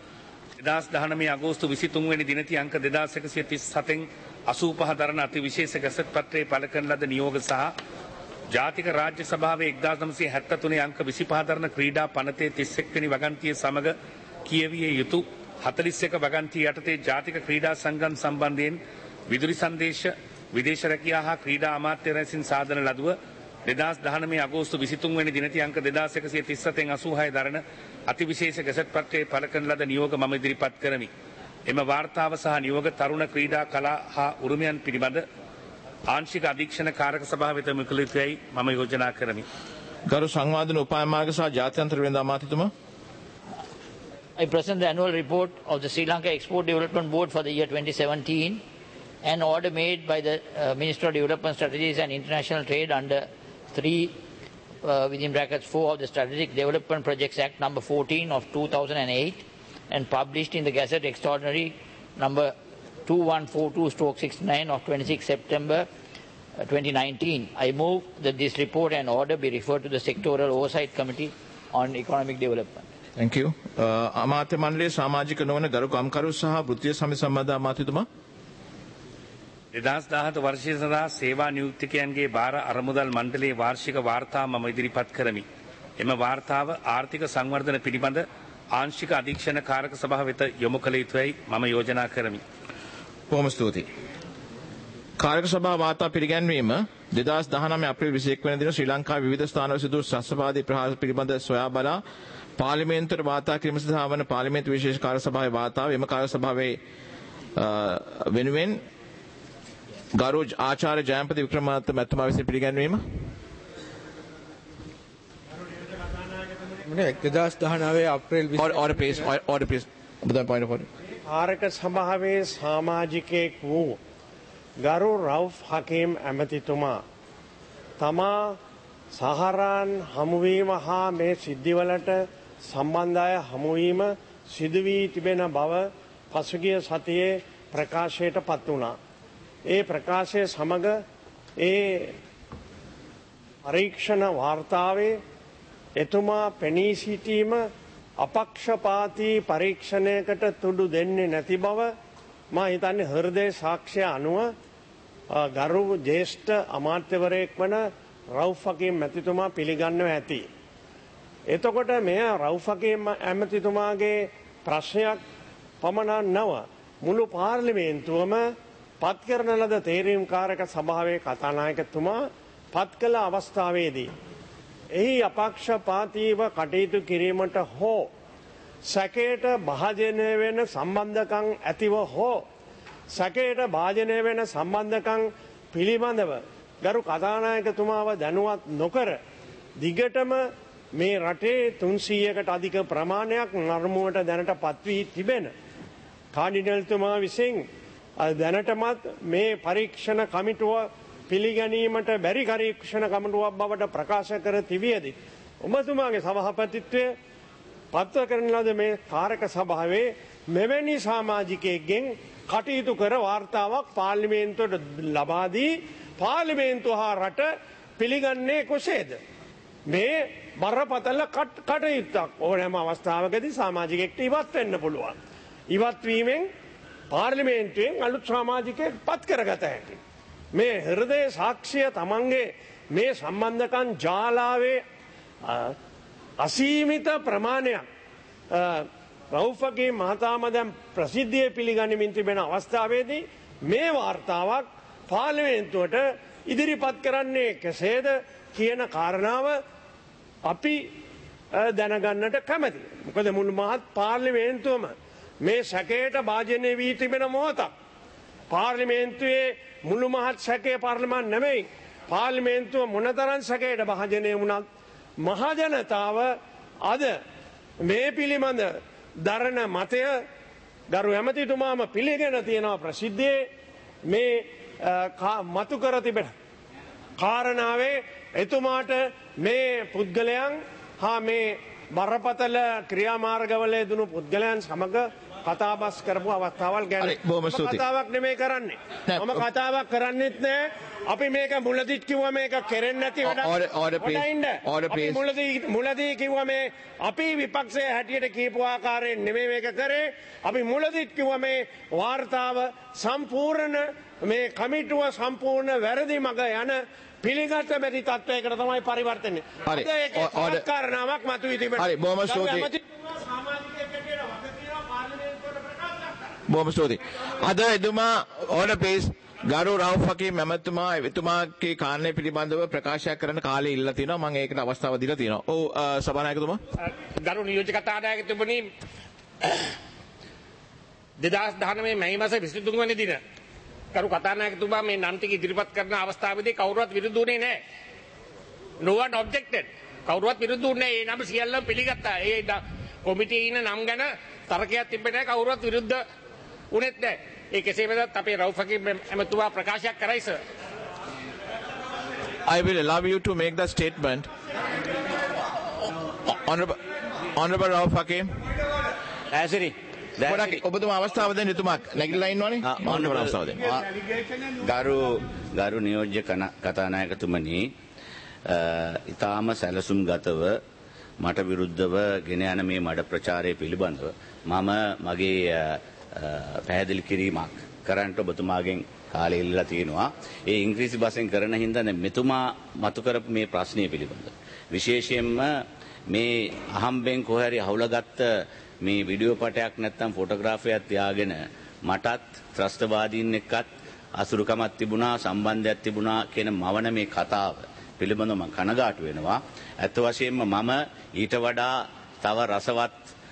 2019 අගෝස්තු 23 වෙනි දිනති අංක 2137න් 85 දරන අති විශේෂ ගැසට් පත්‍රයේ පළ කරන ලද නියෝග සහ ජාතික රාජ්‍ය සභාවේ 1973 අංක 25 දරන ක්‍රීඩා පනතේ 31 වෙනි වගන්තිය සමග කියවිය යුතු 41 වගන්තිය යටතේ ජාතික ක්‍රීඩා සංගම් සම්බන්ධයෙන් විදුලි සංදේශ විදේශ රැකියාව හා ක්‍රීඩා අමාත්‍යවරයා විසින් සාදන ලදුව 2019 අගෝස්තු 23 වෙනි දිනති අංක 2137න් 86 දරන අතිවිශේෂ ගැසට් පත්‍රයේ පළ කරන ලද නියෝග මම ඉදිරිපත් කරමි. එම වාර්තාව සහ නියෝග තරුණ ක්‍රීඩා කලා හා උරුමයන් පිළිබඳ ආංශික අධීක්ෂණ කාරක සභාව වෙත යොමු කළ යුතුයි මම යෝජනා කරමි. ගරු සංවාදන උපාය මාර්ග සහ ජාත්‍යන්තර වෙළඳ අමාත්‍යතුමා. I present the annual report of the Sri Lanka Export Development Board for the year 2017, an order made by the Minister of Development Strategies and International Trade under 3 within brackets 4 of the Strategic Development Projects Act number 14 of 2008 and published in the Gazette Extraordinary number 2142/69 of 26 September 2019. I move that this report and order be referred to the Sectoral Oversight Committee on Economic Development. Thank you. අමාත්‍ය මණ්ඩලයේ සමාජික නොවන ගරු කම්කරු සහ වෘත්තීය සමිති සම්බන්ධ අමාත්‍යතුමා. 2017 වර්ෂය සඳහා සේවා නියුක්තිකයන්ගේ බාර අරමුදල් මණ්ඩලයේ වාර්ෂික වාර්තාව මම ඉදිරිපත් කරමි. එම වාර්තාව ආර්ථික සංවර්ධන පිළිබඳ ආංශික අධීක්ෂණ කාරක සභාව වෙත යොමු කළ යුතුයි මම යෝජනා කරමි. බොහොම ස්තුතියි. කාරක සභාව වාර්තා පිළිගැන්වීම 2019 අප්‍රේල් 21 වෙනි දින ශ්‍රී ලංකාවේ විවිධ ස්ථානවල සිදු ත්‍රස්තවාදී ප්‍රහාර පිළිබඳ සොයා බලා පාර්ලිමේන්තුවට වාර්තා කිරීම සඳහා වන පාර්ලිමේන්තු විශේෂ කාර්ය සභාවේ වාර්තාව එම කාර්ය සභාවේ වෙනුවෙන් ගරු ආචාර්ය ජයන්පති වික්‍රමාදිත්‍ය මැතිතුමා විසින් පිළිගැන්වීම. 2019 අප්‍රේල් 20 order please. point of order. කාරක සභාවේ සමාජිකයෙක් වූ ගරු රවුෆ් හකීම් ඇමතිතුමා තමා සහරාන් හමුවීම හා මේ සිද්ධිවලට සම්බන්ධ අය හමුවීම සිදු වී තිබෙන බව පසුගිය සතියේ ප්‍රකාශයට පත් වුණා. ඒ ප්‍රකාශය සමග ඒ පරීක්ෂණ වාර්තාවේ එතුමා පෙනී සිටීම අපක්ෂපාතී පරීක්ෂණයකට තුඩු දෙන්නේ නැති බව මා හිතන්නේ හෘදය සාක්ෂ්‍ය අනුව ගරු ජ්‍යෙෂ්ඨ අමාත්‍යවරයෙක් වන රවුෆ් හකීම් මැතිතුමා පිළිගන්නවා ඇති. එතකොට මෙය රවුෆ් හකීම් ඇමතිතුමාගේ ප්‍රශ්නයක් පමණක් නොව මුළු පාර්ලිමේන්තුවම පත් කරන ලද තේරීම්කාරක සභාවේ කතානායකතුමා පත් කළ අවස්ථාවේදී එහි අපක්ෂපාතීව කටයුතු කිරීමට හෝ සැකයට භාජනය වෙන සම්බන්ධකම් ඇතිව හෝ සැකයට භාජනය වෙන සම්බන්ධකම් පිළිබඳව ගරු කතානායකතුමාව දැනුවත් නොකර දිගටම මේ රටේ 300කට අධික ප්‍රමාණයක් නරමුවට දැනට පත්වී තිබෙන කාඩිනල්තුමා විසින් දැනටමත් මේ පරීක්ෂණ කමිටුව පිළිගැනීමට බැරි පරීක්ෂණ කමිටුවක් බවට ප්‍රකාශ කර තිබියදී ඔබතුමාගේ සභාපතිත්වය පත්ව කරන ලද මේ කාරක සභාවේ මෙවැනි සමාජිකයෙක්ගෙන් කටයුතු කර වාර්තාවක් පාර්ලිමේන්තුවට ලබා දී පාර්ලිමේන්තුව හා රට පිළිගන්නේ කෙසේද? මේ බරපතල කටයුත්තක් ඕනෑම අවස්ථාවකදී සමාජිකයෙක්ට ඉවත් වෙන්න පුළුවන්. ඉවත් වීමෙන් පාර්ලිමේන්තුවෙන් අලුත් සමාජිකයෙක් පත් කරගත හැකි. මේ හෘදය සාක්ෂිය තමන්ගේ මේ සම්බන්ධකම් ජාලාවේ අසීමිත ප්‍රමාණයක් රවුෆගේ මහතාම දැන් ප්‍රසිද්ධිය පිළිගනිමින් තිබෙන අවස්ථාවේදී මේ වාර්තාවක් පාර්ලිමේන්තුවට ඉදිරිපත් කරන්නේ කෙසේද කියන කාරණාව අපි දැනගන්නට කැමැතියි. මොකද මුළු මහත් පාර්ලිමේන්තුවම මේ සැකයට භාජනය වී තිබෙන මොහොතක්. පාර්ලිමේන්තුවේ මුළු මහත් සැකය පාර්ලිමේන්තුව නෙමෙයි. පාර්ලිමේන්තුව මොනතරම් සැකයට භාජනය වුණත් මහජනතාව අද මේ පිළිබඳ දරන මතය ගරු ඇමතිතුමාම පිළිගෙන තියෙනවා ප්‍රසිද්ධියේ මේ මතු කර තිබෙන කාරණාවේ එතුමාට මේ පුද්ගලයන් හා මේ බරපතල ක්‍රියාමාර්ගවල යෙදුණු පුද්ගලයන් සමග කතාබස් කරපු අවස්ථාවල් ගැන කතාවක් නෙමෙයි කරන්නේ. මම කතාවක් කරන්නෙත් නෑ. අපි මේක මුලදිත් කිව්වා මේක කෙරෙන්නේ නැති වැඩක්. මුලදී කිව්වා මේ අපි විපක්ෂයේ හැටියට කියපු ආකාරයෙන් නෙමෙයි මේක කරේ. අපි මුලදිත් කිව්වා මේ වාර්තාව සම්පූර්ණ මේ කමිටුව සම්පූර්ණ වැරදි මඟ යන පිළිගත බැරි තත්ත්වයකට තමයි පරිවර්තනය. හරි. ඒක කාරණාවක් මතුවී තිබෙනවා. හරි බොහොම ස්තුතියි. බොහොම ස්තුතියි. අද එතුමා ඕන ප්ලීස් ගරු රවුෆ් හකීම් මැමතුමා එතුමාගේ කාරණේ පිළිබඳව ප්‍රකාශයක් කරන්න කාලය ඉල්ලලා තිනවා. මම ඒකට අවස්ථාව දීලා තියෙනවා. ඔව් සභානායකතුමා. ගරු නියෝජ්‍ය කතානායකතුමනි 2019 මැයි මාසේ 23 වෙනි දින කරු කතානායකතුමා මේ නම් ටික ඉදිරිපත් කරන අවස්ථාවේදී කවුරුවත් විරුද්ධ වුණේ නැහැ. No one objected. කවුරුවත් විරුද්ධ වුණේ නැහැ. ඒ නම් සියල්ලම පිළිගත්තා. ඒ කොමිටියේ ඉන්න නම් ගැන තර්කයක් තිබෙන්නේ නැහැ. කවුරුවත් විරුද්ධ වුණෙත් නැහැ. ඒ කෙසේ වෙතත් අපේ රවුෆ් හකීම් එමෙතුමා ප්‍රකාශයක් කරයි sir. I will allow you to make the statement. Honorable Rauf Hakim. ඇසිරි පොඩක් ඔබතුමා අවස්ථාව දෙන්න එතුමා නැගිටලා ඉන්නවනේ. honorable අවස්ථාව දෙන්න. ගරු නියෝජ්‍ය කතානායකතුමනි ඊටාම සැලසුම් ගතව මට විරුද්ධව ගෙන යන මේ මඩ ප්‍රචාරය පිළිබඳව මම මගේ පැහැදිලි කිරීමක් කරන්නට ඔබතුමාගෙන් කාලය ඉල්ලලා තියෙනවා. ඒ ඉංග්‍රීසි භාෂෙන් කරන හින්දා මෙතුමා මතු කරපු මේ ප්‍රශ්නය පිළිබඳව විශේෂයෙන්ම මේ අහම්බෙන් කොහරි අහුලගත්ත මේ වීඩියෝ පටයක් නැත්නම් ෆොටෝග්‍රාෆියක් තියාගෙන මටත් ත්‍රස්තවාදීන් එක්කත් අසුරුකමක් තිබුණා සම්බන්ධයක් තිබුණා කියන මවන මේ කතාව පිළිබඳව මම කනගාටු වෙනවා. ඇත්ත වශයෙන්ම මම ඊට වඩා තව රසවත්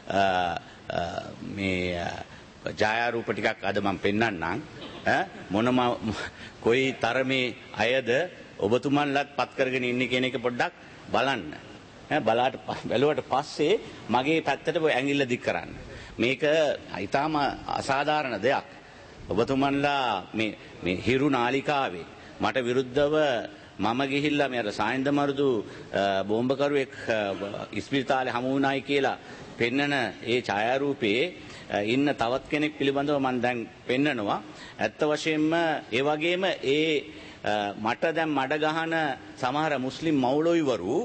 මේ ජායාරූප ටිකක් අද මම පෙන්වන්නම්. මොනම කොයි තරමේ අයද ඔබතුමන්ලත් පත් කරගෙන ඉන්නේ කියන එක පොඩ්ඩක් බලන්න. බැලුවට පස්සේ මගේ පැත්තට ඇඟිල්ල දික් කරන්න. මේක ඊටාම අසාධාරණ දෙයක්. ඔබතුමන්ලා මේ හිරු නාලිකාවේ මට විරුද්ධව මම ගිහිල්ලා මේ අර සායන්ද මරුදු බෝම්බකරුවෙක් ඉස්පිරිතාලේ හමු වුණායි කියලා පෙන්නන ඒ ඡායාරූපයේ ඉන්න තවත් කෙනෙක් පිළිබඳව මම දැන් පෙන්නනවා. ඇත්ත වශයෙන්ම ඒ වගේම මට දැන් මඩ ගහන සමහර මුස්ලිම් මවුලොයිවරු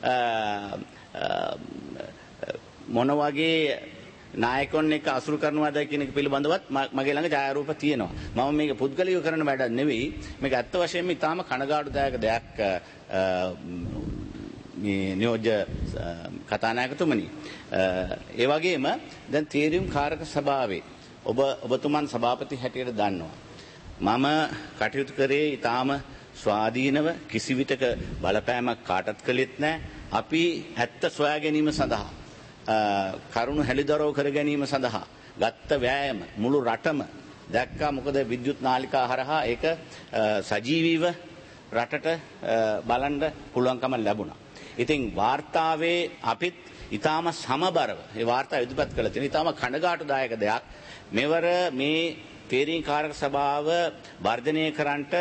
මොන වගේ නායකයන් එක්ක අසුරු කරනවද කියන එක පිළිබඳවත් මගේ ළඟ ඡායාරූප තියෙනවා. මම මේක පුද්ගලිකව කරන වැඩක් නෙවෙයි. මේක ඇත්ත වශයෙන්ම ඉතාම කනගාටුදායක දෙයක් මේ නියෝජ්‍ය කතානායකතුමනි. ඒ වගේම දැන් තීරීම් කාරක සභාවේ ඔබතුමන් සභාපති හැටියට දන්නවා. මම කටයුතු කරේ ඉතාම ස්වාධීනව කිසිවිටක බලපෑමක් කාටත් කළෙත් නැහැ. අපි ඇත්ත සොයා ගැනීම සඳහා කරුණු හැලිදරව් කර ගැනීම සඳහා ගත්ත වෑයම මුළු රටම දැක්කා. මොකද විද්‍යුත් නාලිකා හරහා ඒක සජීවීව රටට බලන්න පුළුවන්කම ලැබුණා. ඉතින් වාර්තාවේ අපිත් ඊටාම සමබරව ඒ වාර්තාව ඉදිරිපත් කළ තියෙන ඊටාම කනගාටුදායක දෙයක්. මෙවර මේ තීරීම් කාරක සභාව වර්ධනය කරන්නට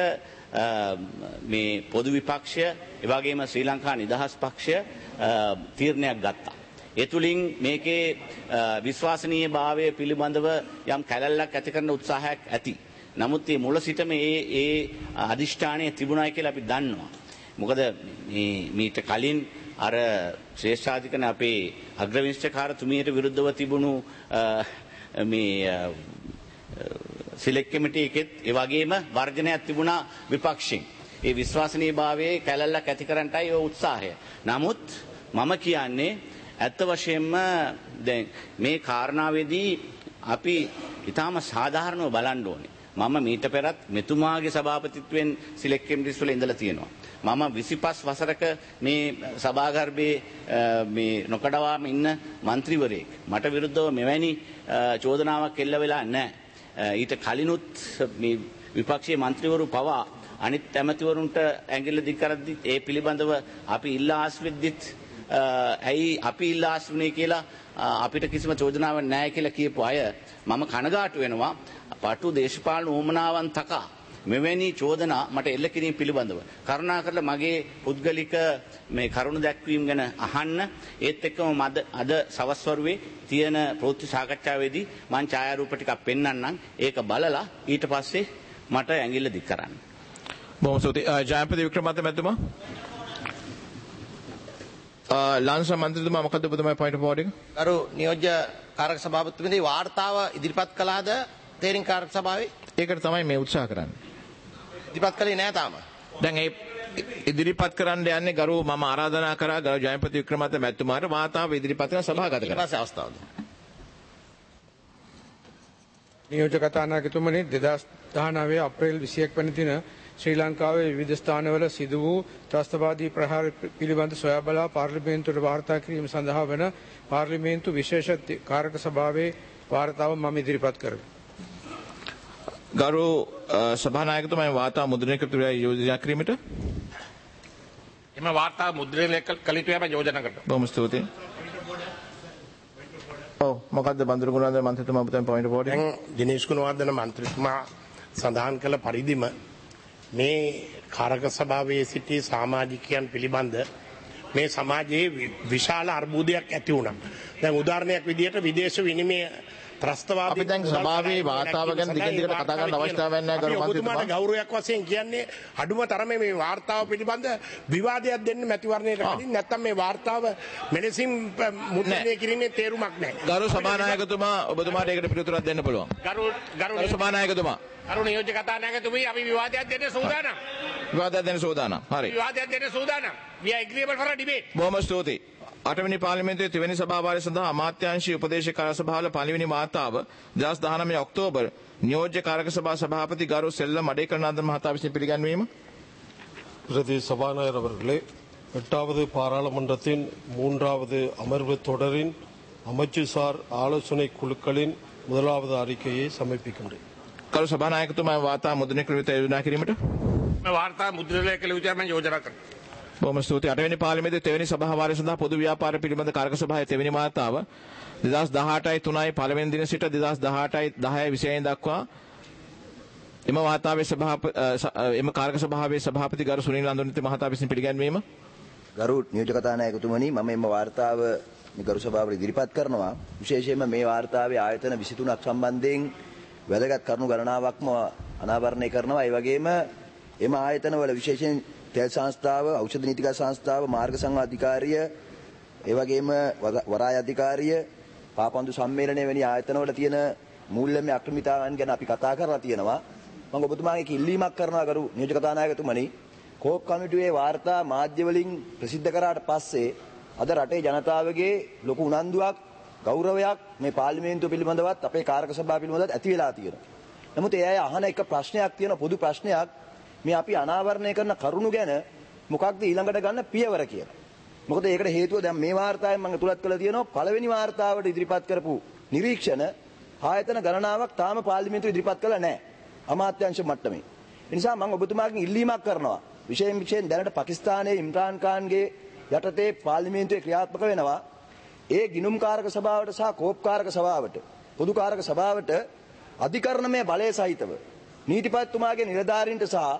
මේ පොදු විපක්ෂය එවැගේම ශ්‍රී ලංකා නිදහස් පක්ෂය තීරණයක් ගත්තා. ඒ තුලින් මේකේ විශ්වාසනීයභාවය පිළිබඳව යම් කැලැල්ලක් ඇති කරන උත්සාහයක් ඇති. නමුත් මේ මුල සිටම ඒ අදිෂ්ඨානය තිබුණායි කියලා අපි දන්නවා. මොකද මීට කලින් අර ශ්‍රේෂ්ඨාධිකරණ අපේ අග්‍රවිනිශ්චයකාරතුමියට විරුද්ධව තිබුණු මේ සිලෙක්ට් කමිටි එකෙත් ඒ වගේම වර්ජනයක් තිබුණා විපක්ෂයෙන්. ඒ විශ්වාසනීයභාවයේ කැලැල්ලක් ඇති කරන්නටයි ඒ උත්සාහය. නමුත් මම කියන්නේ ඇත්ත වශයෙන්ම දැන් මේ කාරණාවේදී අපි ඊටාම සාධාරණව බලන්න ඕනේ. මම මීට පෙරත් මෙතුමාගේ සභාපතිත්වයෙන් සිලෙක්ට් කමිටිස් වල ඉඳලා තියෙනවා. මම 25 වසරක මේ සභාගර්භයේ මේ නොකඩවාම ඉන්න മന്ത്രിවරයෙක්. මට විරුද්ධව මෙවැනි චෝදනාවක් එල්ල වෙලා නැහැ. ඊට කලිනුත් මේ විපක්ෂයේ മന്ത്രിවරු පවා අනිත් ඇමතිවරුන්ට ඇඟිල්ල දික් කරද්දි ඒ පිළිබඳව අපි ඉල්ලා ආස්වෙද්දිත් ඇයි අපි ඉල්ලා ආස්වුනේ කියලා අපිට කිසිම චෝදනාවක් නැහැ කියලා කියපු අය මම කනගාටු වෙනවා. පටු දේශපාලන උවමනාවන් තකා මෙවැනි චෝදනා මට එල්ල කිරීම පිළිබඳව කරුණාකරලා මගේ පුද්ගලික මේ කරුණු දැක්වීම ගැන අහන්න. ඒත් එක්කම අද සවස් වරුවේ තියෙන ප්‍රවෘත්ති සාකච්ඡාවේදී මම ඡායාරූප ටිකක් පෙන්වන්නම්. ඒක බලලා ඊට පස්සේ මට ඇඟිල්ල දික් කරන්න. බොහොම ස්තුතියි. ජයපති වික්‍රමරත්න මැතිතුමා. ලාංස මන්ත්‍රීතුමා මොකද ඔබතුමාගේ පොයින්ට් ඔෆ් ඕඩර් එක? ගරු නියෝජ්‍ය කාරක සභාපතිතුමනි වාර්තාව ඉදිරිපත් කළාද තේරීම් කාරක සභාවේ? ඒකට තමයි මේ උත්සාහ කරන්නේ. ඉදිරිපත් කළේ නැහැ තාම. දැන් ඒ ඉදිරිපත් කරන්න යන්නේ ගරු මම ආරාධනා කරා ගරු ජයපති වික්‍රමරත්න මැතිතුමාට වාර්තාව ඉදිරිපත් කරන සභාගත කරන්න. ඊට පස්සේ අවස්ථාවද? නියෝජ්‍ය කතානායකතුමනි 2019 අප්‍රේල් 21 වෙනි දින ශ්‍රී ලංකාවේ විවිධ ස්ථානවල සිදු වූ ත්‍රස්තවාදී ප්‍රහාර පිළිබඳ සොයා බලා පාර්ලිමේන්තුවට වාර්තා කිරීම සඳහා වන පාර්ලිමේන්තු විශේෂ කාරක සභාවේ වාර්තාව මම ඉදිරිපත් කරමි. ගරු සභානායකතුමා වාර්තා මුද්‍රණය කර යෝජනා කිරීමට එම වාර්තා මුද්‍රණය කළ යුතුයි අපි යෝජනා කරනවා. බොහොම ස්තුතියි. ඔව් මොකද්ද බන්දුරු ගුණවර්ධන මන්ත්‍රීතුමා ඔබතුමා පොයින්ට් ඔෆ් ඕඩර්? දැන් දිනේෂ් ගුණවර්ධන මන්ත්‍රීතුමා සඳහන් කළ පරිදිම මේ කාරක සභාවේ සිටි සමාජිකයන් පිළිබඳ මේ සමාජයේ විශාල අර්බුදයක් ඇති වුණා. දැන් උදාහරණයක් විදිහට විදේශ විනිමය ත්‍රස්තවාදී අපි දැන් සභාවේ වාර්තාව ගැන දිගින් දිගට කතා කරන්න අවශ්‍යතාවයක් නැහැ ගරු මන්ත්‍රීතුමා. ඔබතුමාට ගෞරවයක් වශයෙන් කියන්නේ අඩුම තරමේ මේ වාර්තාව පිළිබඳ විවාදයක් දෙන්න මැතිවරණයට කලින් නැත්නම් මේ වාර්තාව මෙලෙසින් මුද්‍රණය කිරීමේ තේරුමක් නැහැ. ගරු සභානායකතුමා ඔබතුමාට ඒකට පිළිතුරක් දෙන්න පුළුවන්. ගරු සභානායකතුමා ගරු නියෝජ්‍ය කතානායකතුමනි අපි විවාදයක් දෙන්න සූදානම්. විවාදයක් දෙන්න සූදානම්. හරි. විවාදයක් දෙන්න සූදානම්. We are agreeable for a debate. බොහොම ස්තුතියි. 8 වෙනි පාර්ලිමේන්තුවේ 3 වෙනි සභාවාරය සඳහා අමාත්‍යාංශීය උපදේශක කාර්ය සභාවල 5 වෙනි වාර්තාව 2019 ඔක්තෝබර් නියෝජ්‍ය කාරක සභා සභාපති ගරු සෙල්ලම් අඩේකරනාන්ද මහතා විසින් පිළිගැන්වීම. பிரதி சபாநாயகர் அவர்களே, 8வது பாராளுமன்றத்தின் 3வது அமர்வு தொடரின் அமைச்சுசார் ஆலோசனை குழுக்களின் 1வது அறிக்கையை சமர்ப்பிக்கின்றேன். ගරු සභානායකතුමා වාර්තා මුද්‍රණය කර යෝජනා කිරීමට මේ වාර්තා මුද්‍රණය කළ යුතුයි මම යෝජනා කරනවා. බොහොම ස්තුතියි. 8 වෙනි පාර්ලිමේන්තුවේ 3 වෙනි සභාවාරය සඳහා පොදු ව්‍යාපාර පිළිබඳ කාරක සභාවේ 3 වෙනි වාර්තාව 2018යි 3යි පළවෙනි දින සිට 2018යි 10යි 20යි දක්වා එම වාර්තාවේ එම කාරක සභාවේ සභාපති ගරු සුනිල් අන්දුනිත මහතා විසින් පිළිගැන්වීම. ගරු නියෝජ්‍ය කතානායකතුමනි, මම එම වාර්තාව ගරු සභාවට ඉදිරිපත් කරනවා. විශේෂයෙන්ම මේ වාර්තාවේ ආයතන 23ක් සම්බන්ධයෙන් වැදගත් කරුණු ගණනාවක්ම අනාවරණය කරනවා. ඒ වගේම එම ආයතනවල විශේෂයෙන් තෙල් සංස්ථාව, ඖෂධ නීතිගත සංස්ථාව, මාර්ග සංවාධිකාරිය, ඒ වගේම වරාය අධිකාරිය, පාපන්දු සම්මේලනය වැනි ආයතනවල තියෙන මූල්‍යමය අක්‍රමිතාවන් ගැන අපි කතා කරලා තියෙනවා. මම ඔබතුමාගේ ඉල්ලීමක් කරනවා ගරු නියෝජ්‍ය කතානායකතුමනි, කෝප් කමිටුවේ වාර්තා මාධ්‍ය වලින් ප්‍රසිද්ධ කරාට පස්සේ අද රටේ ජනතාවගේ ලොකු උනන්දුවක්, ගෞරවයක් මේ පාර්ලිමේන්තුව පිළිබඳවත් අපේ කාරක සභාව පිළිබඳවත් ඇති වෙලා තියෙනවා. නමුත් ඒ අය අහන එක ප්‍රශ්නයක් තියෙනවා, පොදු ප්‍රශ්නයක්. මේ අපි අනාවරණය කරන කරුණු ගැන මොකක්ද ඊළඟට ගන්න පියවර කියලා. මොකද ඒකට හේතුව දැන් මේ වාර්තාවෙන් මම තුලත් කළා තියෙනවා, පළවෙනි වාර්තාවට ඉදිරිපත් කරපු නිරීක්ෂණ ආයතන ගණනාවක් තාම පාර්ලිමේන්තුව ඉදිරිපත් කළා නැහැ, අමාත්‍යාංශ මට්ටමේ. ඒ නිසා මම ඔබතුමාගෙන් ඉල්ලීමක් කරනවා, විශේෂයෙන් දැනට පාකිස්තානයේ ඉම්රාන් ඛාන්ගේ යටතේ පාර්ලිමේන්තුවේ ක්‍රියාත්මක වෙනවා. ඒ ගිණුම් කාරක සභාවට සහ කෝප් කාරක සභාවට, පොදු කාරක සභාවට අධිකරණමය බලය සහිතව නීතිපතිතුමාගේ නිලධාරීන්ට සහ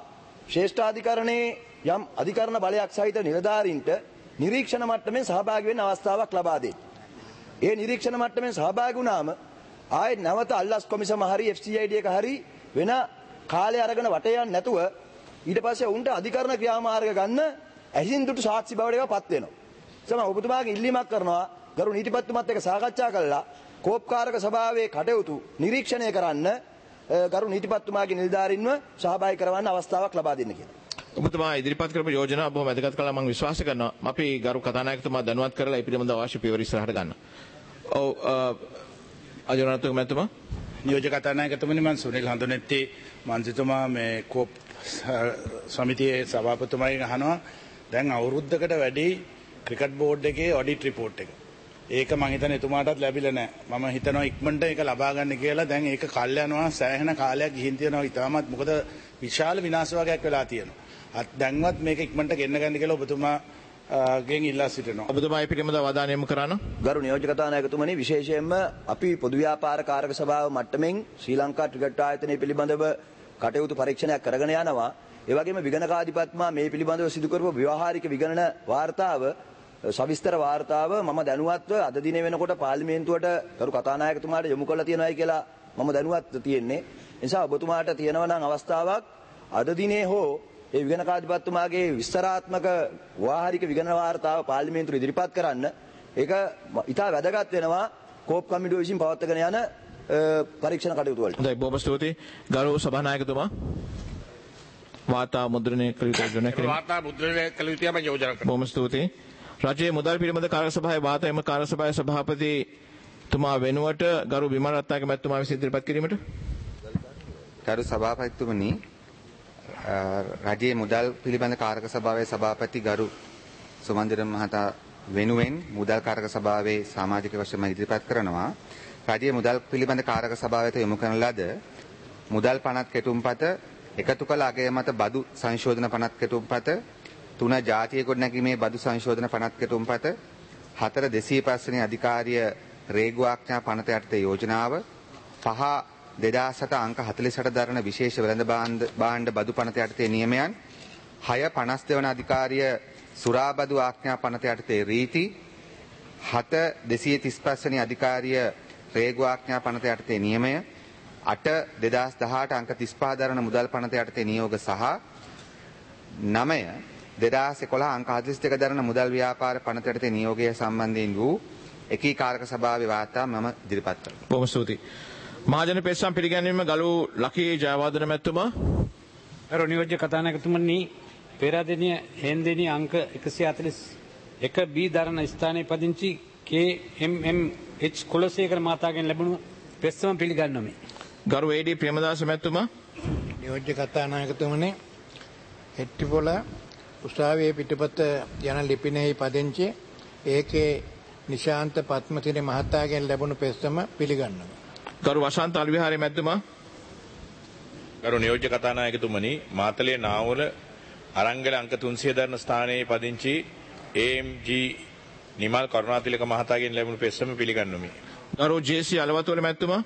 ශ්‍රේෂ්ඨාධිකරණයේ යම් අධිකරණ බලයක් සහිත නිලධාරීන්ට නිරීක්ෂණ මට්ටමින් සහභාගී වෙන්න අවස්ථාවක් ලබා දෙන්න. ඒ නිරීක්ෂණ මට්ටමින් සහභාගී වුණාම ආයෙත් නැවත අල්ලස් කොමිසම හරි FCID එක හරි වෙන කාලය අරගෙන වටේ යන්නේ නැතුව ඊට පස්සේ උන්ට අධිකරණ ක්‍රියාමාර්ග ගන්න ඇහින් දුටු සාක්ෂි බවට ඒවාපත් වෙනවා. සම ඔබතුමාගේ ඉල්ලීමක් කරනවා ගරු නීතිපතිතුමත් එක්ක සාකච්ඡා කළා කෝප්කාරක සභාවේ කටයුතු නිරීක්ෂණය කරන්න ගරු නීතිපතිතුමාගේ නිලධාරීන්ව සහභාගී කරවන්න අවස්ථාවක් ලබා දෙන්න කියලා. ඔබතුමා ඉදිරිපත් කරපු යෝජනා බොහොම වැදගත් කළා මම විශ්වාස කරනවා. අපි ගරු කතානායකතුමා දැනුවත් කරලා ඒ පිළිබඳව අවශ්‍ය පියවර ඉස්සරහට ගන්න. ඔව් අජනනාතුංග මැතිතුමා නියෝජ්‍ය කතානායකතුමනි මම සුනිල් හඳුනෙත්ති මන්ත්‍රීතුමා මේ කෝප් සමිතියේ සභාපතිතුමාගෙන් අහනවා දැන් අවුරුද්දකට වැඩි ක්‍රිකට් බෝඩ් එකේ ඔඩිට් රිපෝට් එක. ඒක මම හිතන්නේ එතුමාටත් ලැබිලා නැහැ. මම හිතනවා ඉක්මනට ඒක ලබා ගන්න කියලා. දැන් ඒක කල් යනවා සෑහෙන කාලයක් ගිහින් තියෙනවා. ඊටමත් මොකද විශාල විනාශ වගේක් වෙලා තියෙනවා. දැන්වත් මේක ඉක්මනට ගෙන්න ගන්න කියලා ඔබතුමා ගෙන් ඉල්ලා සිටිනවා. ඔබතුමා මේ පිළිබඳව අවධානය යොමු කරන්න. ගරු නියෝජ්‍ය කතානායකතුමනි විශේෂයෙන්ම අපි පොදු ව්‍යාපාර කාරක සභාව මට්ටමින් ශ්‍රී ලංකා ක්‍රිකට් ආයතනය පිළිබඳව කටයුතු පරීක්ෂණයක් කරගෙන යනවා. ඒ වගේම විගණකාධිපතිතුමා මේ පිළිබඳව සිදු කරපු ව්‍යවහාරික විගණන වාර්තාව සවිස්තර වාර්තාව මම දැනුවත්ව අද දිනේ වෙනකොට පාර්ලිමේන්තුවට ගරු කතානායකතුමාට යොමු කරලා තියෙනවායි කියලා මම දැනුවත් තියෙන්නේ. ඒ නිසා ඔබතුමාට තියෙනවා නම් අවස්ථාවක් අද දිනේ හෝ ඒ විගණකාධිපතිතුමාගේ විස්තරාත්මක ව්‍යවහාරික විගණන වාර්තාව පාර්ලිමේන්තුවට ඉදිරිපත් කරන්න. ඒක ඉතා වැදගත් වෙනවා කෝප් කමිටුව විසින් පවත්වාගෙන යන පරීක්ෂණ කටයුතු වලට. හොඳයි බොහොම ස්තුතියි ගරු සභානායකතුමා. වාර්තා මුද්‍රණය කළ යුතු යෝජනා කිරීම. වාර්තා මුද්‍රණය කළ යුතුයි මම යෝජනා කරනවා. බොහොම ස්තුතියි. රජයේ මුදල් පිළිබඳ කාර්ය සභාවේ වාර්තා එම කාර්ය සභාවේ සභාපතිතුමා වෙනුවට ගරු විමල් රත්නායක මැතිතුමා විසින් ඉදිරිපත් කිරීමට. ගරු සභාපතිතුමනි රජයේ මුදල් පිළිබඳ කාරක සභාවේ සභාපති ගරු සුමන්දිරන් මහතා වෙනුවෙන් මුදල් කාරක සභාවේ සමාජික වශයෙන් ඉදිරිපත් කරනවා. රජයේ මුදල් පිළිබඳ කාරක සභාවට යොමු කරන ලද මුදල් පනත් කෙටුම්පත එකතු කළ අගය මත බදු සංශෝධන පනත් කෙටුම්පත 3 ජාතිය ගොඩනැගීමේ බදු සංශෝධන පනත් කෙටුම්පත 4 205 වෙනි අධිකාරිය රේගු ආඥා පනත යටතේ යෝජනාව 5 2007 අංක 48 දරන විශේෂ වෙළඳ භාණ්ඩ බදු පනත යටතේ නියමයන් 6 52 වන අධිකාරිය සුරාබදු ආඥා පනත යටතේ රීති 7 235 වෙනි අධිකාරිය රේගු ආඥා පනත යටතේ නියමය 8 2018 අංක 35 දරන මුදල් පනත යටතේ නියෝග සහ 9 2011 අංක 42 දරන මුදල් ව්‍යාපාර පනත යටතේ නියෝගය සම්බන්ධයෙන් වූ එකී කාරක සභාවේ වාර්තා මම ඉදිරිපත් කරනවා. බොහොම ස්තුතියි. මහජන පෙස්සම් පිළිගැනීම ගලු ලකී ජයවර්ධන මැතිතුමා. ගරු නියෝජ්‍ය කතානායකතුමනි පෙරදින හෙන්දෙනි අංක 141 B දරන ස්ථානයේ පදිංචි KMMH කුලසේකර මහතාගෙන් ලැබුණු පෙස්සම පිළිගන්වමි. ගරු AD ප්‍රේමදාස මැතිතුමා. නියෝජ්‍ය කතානායකතුමනි හෙට්ටිපොළ උසාවියේ පිටපත යන ලිපිනෙහි පදිංචි ඒකේ නිශාන්ත පත්මතිරි මහතාගෙන් ලැබුණු පෙස්සම පිළිගන්නවා. ගරු වශාන්ත අලවිහාරි මැතිතුමා. ගරු නියෝජ්‍ය කතානායකතුමනි මාතලේ නාවල අරංගල අංක 300 දරන ස්ථානයේ පදිංචි AMG නිමල් කරුණාතිලක මහතාගෙන් ලැබුණු පෙස්සම පිළිගන්වමි. ගරු JC අලවතුල මැතිතුමා.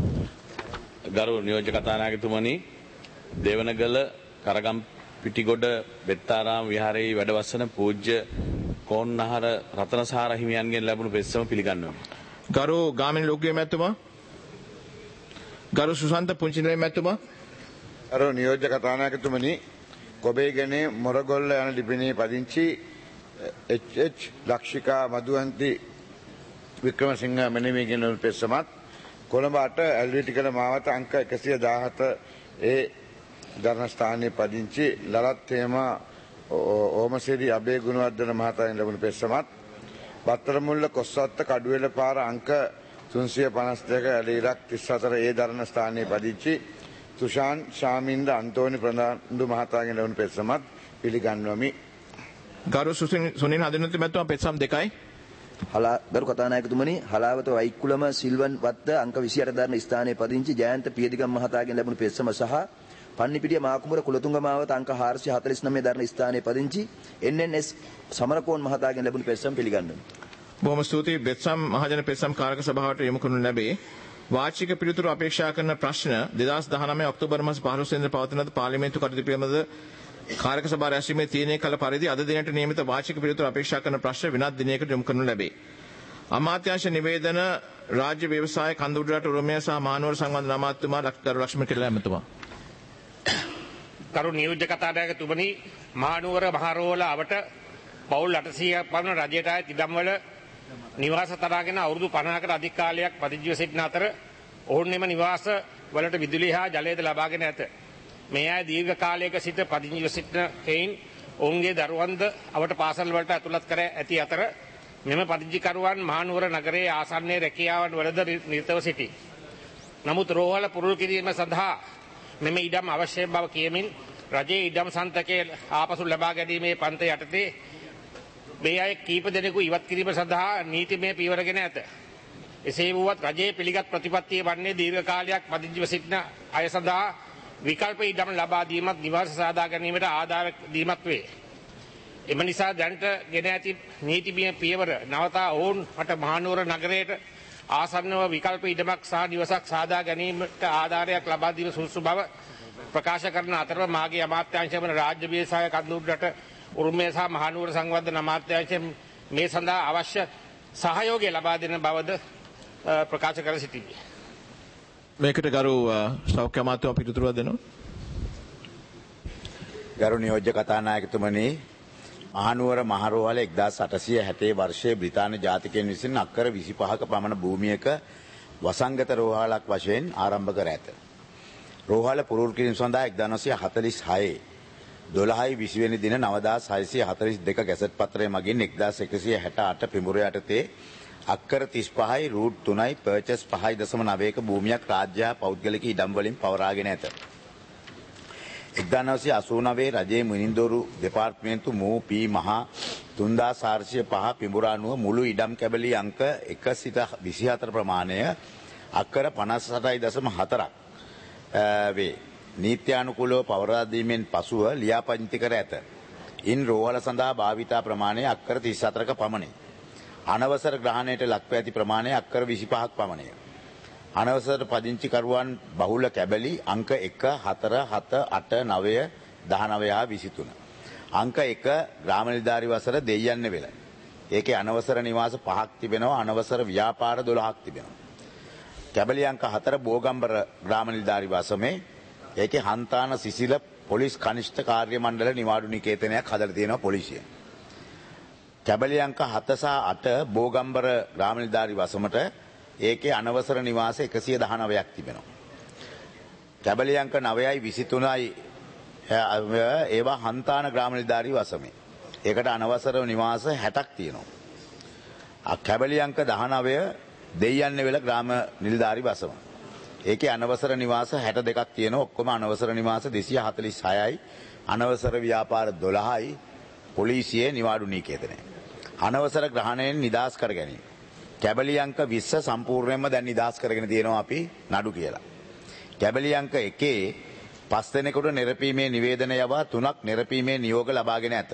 ගරු නියෝජ්‍ය කතානායකතුමනි දේවනගල කරගම් පිටිගොඩ බෙත්තාරාම විහාරයේ වැඩවසන පූජ්‍ය කෝන්නහර රතනසාර හිමියන්ගෙන් ලැබුණු පෙස්සම පිළිගන්වමි. ගරු ගාමිණී ලෝකයේ මැතිතුමා. ගරු සුසන්ත පුංචිනලේ මැතිතුමා. ගරු නියෝජ්‍ය කතානායකතුමනි කොබේගනේ මොරගොල්ල යන ලිපිනේ පදිංචි HH ලක්ෂිකා මදුවන්ති වික්‍රමසිංහ මෙනෙමිගෙන් ලැබුණු පෙස්සමත් කොළඹ 8 ඇල්විටිකල මාවත අංක 117 ඒ දරණ ස්ථානයේ පදිංචි ලලත් තේමා ඕමසිරි අබේ ගුණවර්ධන මහතාගෙන් ලැබුණු පෙස්සමත් බත්තරමුල්ල කොස්සත්ත කඩුවෙල පාර අංක 352 ඇලීරක් 34 ඒ දරණ ස්ථානයේ පදිංචි තුෂාන් ශාමින්ද අන්තෝනි ප්‍රනාන්දු මහතාගෙන් ලැබුණු පෙස්සමත් පිළිගන්වමි. ගරු සුනිල් හඳුනන මැතිතුමා පෙස්සම් දෙකයි. ගරු කතානායකතුමනි හලාවත වයික්කුලම සිල්වන් වත්ත අංක 28 දරන ස්ථානයේ පදිංචි ජයන්ත පියදිගම් මහතාගෙන් ලැබුණු පෙස්සම සහ පන්නිපිටිය මාකුඹර කුලතුංග මාවත අංක 449 දරන ස්ථානයේ පදිංචි NNS සමරකෝන් මහතාගෙන් ලැබුණු පෙස්සම පිළිගන්වමි. බොහොම ස්තුතියි. බෙත්සම් මහජන පෙත්සම් කාරක සභාවට යොමු කරනු ලැබේ. වාර්ෂික පිළිතුරු අපේක්ෂා කරන ප්‍රශ්න 2019 ඔක්තෝබර් මාස 15 වෙනිදා පවත්වන ලද පාර්ලිමේන්තු කටයුතු පිළිබඳ කාරක සභා රැස්වීමේ තීරණය කළ පරිදි අද දිනට නියමිත වාචික පිළිතුරු අපේක්ෂා කරන ප්‍රශ්න වෙනත් දිනයකට යොමු කරනු ලැබේ. අමාත්‍යාංශ නිවේදන රාජ්‍ය ව්‍යවසාය කඳුඩරට උරුමය සහ මානවර සංවර්ධන අමාත්‍යතුමා ගරු ලක්ෂ්මන් කිරිල්ල ඇමතුමා. කරු නියෝජ්‍ය කතානායකතුමනි මහනුවර මහරෝහල අවට පවුල් 800ක් පමණ රජයට අයත් ඉඩම්වල නිවාස තරාගෙන අවුරුදු 50කට අධික කාලයක් පදිංචිව සිටින අතර ඔවුන් එම නිවාස වලට විදුලිය හා ජලයද ලබාගෙන ඇත. මේ අය දීර්ඝ කාලයක සිට පදිංචිව සිටින හේයින් ඔවුන්ගේ දරුවන්ද අවට පාසල් වලට ඇතුළත් කර ඇති අතර මෙම පදිංචිකරුවන් මහනුවර නගරයේ ආසන්නයේ රැකියාවන් වලද නිරතව සිටී. නමුත් රෝහල පුරුදු කිරීම සඳහා මෙම ඉඩම් අවශ්‍ය බව කියමින් රජයේ ඉඩම් සන්තකයේ ආපසු ලබා ගැනීමේ පන්ත යටතේ මේ අය කීප දෙනෙකු ඉවත් කිරීම සඳහා නීතිමය පියවරගෙන ඇත. එසේ වුවත් රජයේ පිළිගත් ප්‍රතිපත්තිය වන්නේ දීර්ඝ කාලයක් පදිංචිව සිටින අය සඳහා විකල්ප ඉඩම් ලබා දීමත් නිවාස සාදා ගැනීමට ආධාර දීමක් වේ. එම නිසා දැනට ගෙන ඇති නීතිමය පියවර නවතා ඔවුන් මට මහනුවර නගරයට ආසන්නව විකල්ප ඉඩමක් සහ නිවසක් සාදා ගැනීමට ආධාරයක් ලබා දීම සුදුසු බව ප්‍රකාශ කරන අතර මාගේ අමාත්‍යාංශය වන රාජ්‍ය ව්‍යවසාය කඳුඩරට උරුමය සහ මහනුවර සංවර්ධන අමාත්‍යාංශය මේ සඳහා අවශ්‍ය සහයෝගය ලබා දෙන බවද ප්‍රකාශ කර සිටින්නේ. මේකට ගරු සෞඛ්‍ය අමාත්‍යතුමා පිළිතුරු දෙනවා. ගරු නියෝජ්‍ය කතානායකතුමනි මහනුවර මහරෝහල 1860 වර්ෂයේ බ්‍රිතාන්‍ය ජාතිකයන් විසින් අක්කර 25ක පමණ භූමියක වසංගත රෝහලක් වශයෙන් ආරම්භ කර ඇත. රෝහල පුරුදු කිරීම සඳහා 1946 12/20 වෙනි දින 9642 ගැසට් පත්‍රය මගින් 1168 පිඹුර යටතේ අක්කර 35යි රූට් 3යි පර්චස් 5.9ක භූමියක් රාජ්‍ය හා පෞද්ගලික ඉඩම් වලින් පවරාගෙන ඇත. 1989 රජයේ මිනින්දොරු දෙපාර්තමේන්තු මූ පී මහා 3405 පිඹුර අනුව මුළු ඉඩම් කැබලි අංක 1 සිට 24 ප්‍රමාණය අක්කර 58.4ක් වේ. නීත්‍යානුකූලව පවරා දීමෙන් පසුව ලියාපදිංචි කර ඇත. ඉන් රෝහල සඳහා භාවිතා ප්‍රමාණය අක්කර 34ක පමණි. අනවසර ග්‍රහණයට ලක්ව ඇති ප්‍රමාණය අක්කර 25ක් පමණය. අනවසර පදිංචිකරුවන් බහුල කැබලි අංක 1, 4, 7, 8, 9, 19 හා 23. අංක 1 ග්‍රාම නිලධාරි වසර දෙයියන්නේ වෙල. ඒකේ අනවසර නිවාස 5ක් තිබෙනවා, අනවසර ව්‍යාපාර 12ක් තිබෙනවා. කැබලි අංක 4 බෝගම්බර ග්‍රාම නිලධාරි වසමේ ඒකේ හන්තාන සිසිල පොලිස් කනිෂ්ඨ කාර්ය මණ්ඩල නිවාඩු නිකේතනයක් හදලා තියෙනවා පොලිසිය. කැබලි අංක 7 සහ 8 බෝගම්බර ග්‍රාම නිලධාරි වසමට ඒකේ අනවසර නිවාස 119ක් තිබෙනවා. කැබලි අංක 9යි 23යි ඒවා හන්තාන ග්‍රාම නිලධාරි වසමේ. ඒකට අනවසර නිවාස 60ක් තියෙනවා. කැබලි අංක 19 දෙයියන්නේ වෙල ග්‍රාම නිලධාරි වසම. ඒකේ අනවසර නිවාස 62ක් තියෙනවා. ඔක්කොම අනවසර නිවාස 246යි. අනවසර ව්‍යාපාර 12යි. පොලිසියේ නිවාඩු නිකේතනය. අනවසර ග්‍රහණයෙන් නිදහස් කර ගැනීම. කැබලි අංක 20 සම්පූර්ණයෙන්ම දැන් නිදහස් කරගෙන තියෙනවා අපි නඩු කියලා. කැබලි අංක 1 5 දෙනෙකුට නිරපීමේ නිවේදන යවා 3ක් නිරපීමේ නියෝග ලබාගෙන ඇත.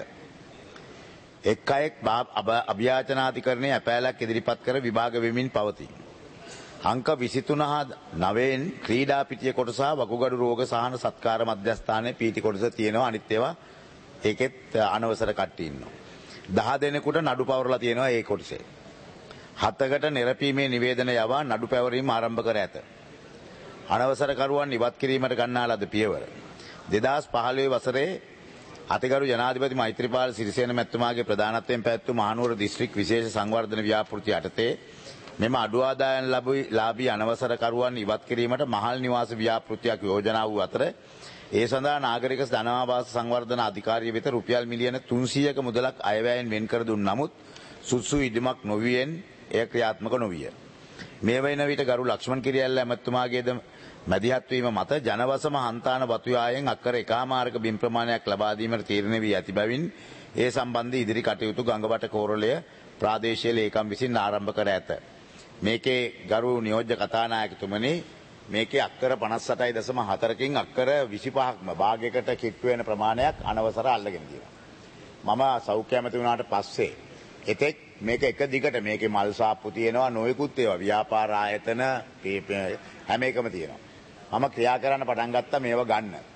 එක් අයෙක් අභ්‍යාචනාධිකරණයේ අපෑලක් ඉදිරිපත් කර විභාග වෙමින් පවතී. අංක 23 හා 9න් ක්‍රීඩා පිටිය කොටස සහ වකුගඩු රෝග සහන සත්කාර මධ්‍යස්ථානයේ පීටි කොටස තියෙනවා. අනිත් ඒවා ඒකෙත් අනවසර කට්ටිය ඉන්නවා. 10 දෙනෙකුට නඩු පවරලා තියෙනවා ඒ කොටසේ. 7කට නිරපීමේ නිවේදන යවා නඩු පැවරීම ආරම්භ කර ඇත. අනවසරකරුවන් ඉවත් කිරීමට ගන්නා ලද පියවර 2015 වසරේ අතිගරු ජනාධිපති මෛත්‍රීපාල සිරිසේන මැතිතුමාගේ ප්‍රධානත්වයෙන් පැවැත්වූ මහනුවර දිස්ත්‍රික් විශේෂ සංවර්ධන ව්‍යාපෘති යටතේ මෙම අඩු ආදායම් ලාභී අනවසරකරුවන් ඉවත් කිරීමට මහල් නිවාස ව්‍යාපෘතියක් යෝජනා වූ අතර ඒ සඳහා නාගරික ධනවාස සංවර්ධන අධිකාරිය වෙත රුපියල් මිලියන 300ක මුදලක් අයවැයෙන් වෙන් කර දුන් නමුත් සුසු ඉදමක් නොවියෙන් එය ක්‍රියාත්මක නොවිය. මේ වන විට ගරු ලක්ෂ්මන් කිරියල්ල ඇමතුමාගේද මැදිහත් වීම මත ජනවසම හන්තාන වතුයායෙන් අක්කර 1 බිම් ප්‍රමාණයක් ලබා දීමට තීරණය වී ඇති බැවින් ඒ සම්බන්ධ ඉදිරි කටයුතු ගංගවට කෝරළය ප්‍රාදේශීය ලේකම් විසින් ආරම්භ කර ඇත. මේකේ ගරු නියෝජ්‍ය කතානායකතුමනි මේකේ අක්කර 58.4කින් අක්කර 25ක්ම භාගයකට කිට්ටු වෙන ප්‍රමාණයක් අනවසර අල්ලගෙන තියෙනවා. මම සෞඛ්‍ය ඇමති වුණාට පස්සේ එතෙක් මේක එක දිගට මේකේ මල් සාප්පු තියෙනවා නොයෙකුත් ඒවා ව්‍යාපාර ආයතන හැම එකම තියෙනවා. මම ක්‍රියා කරන්න පටන් ගත්තා මේව ගන්න.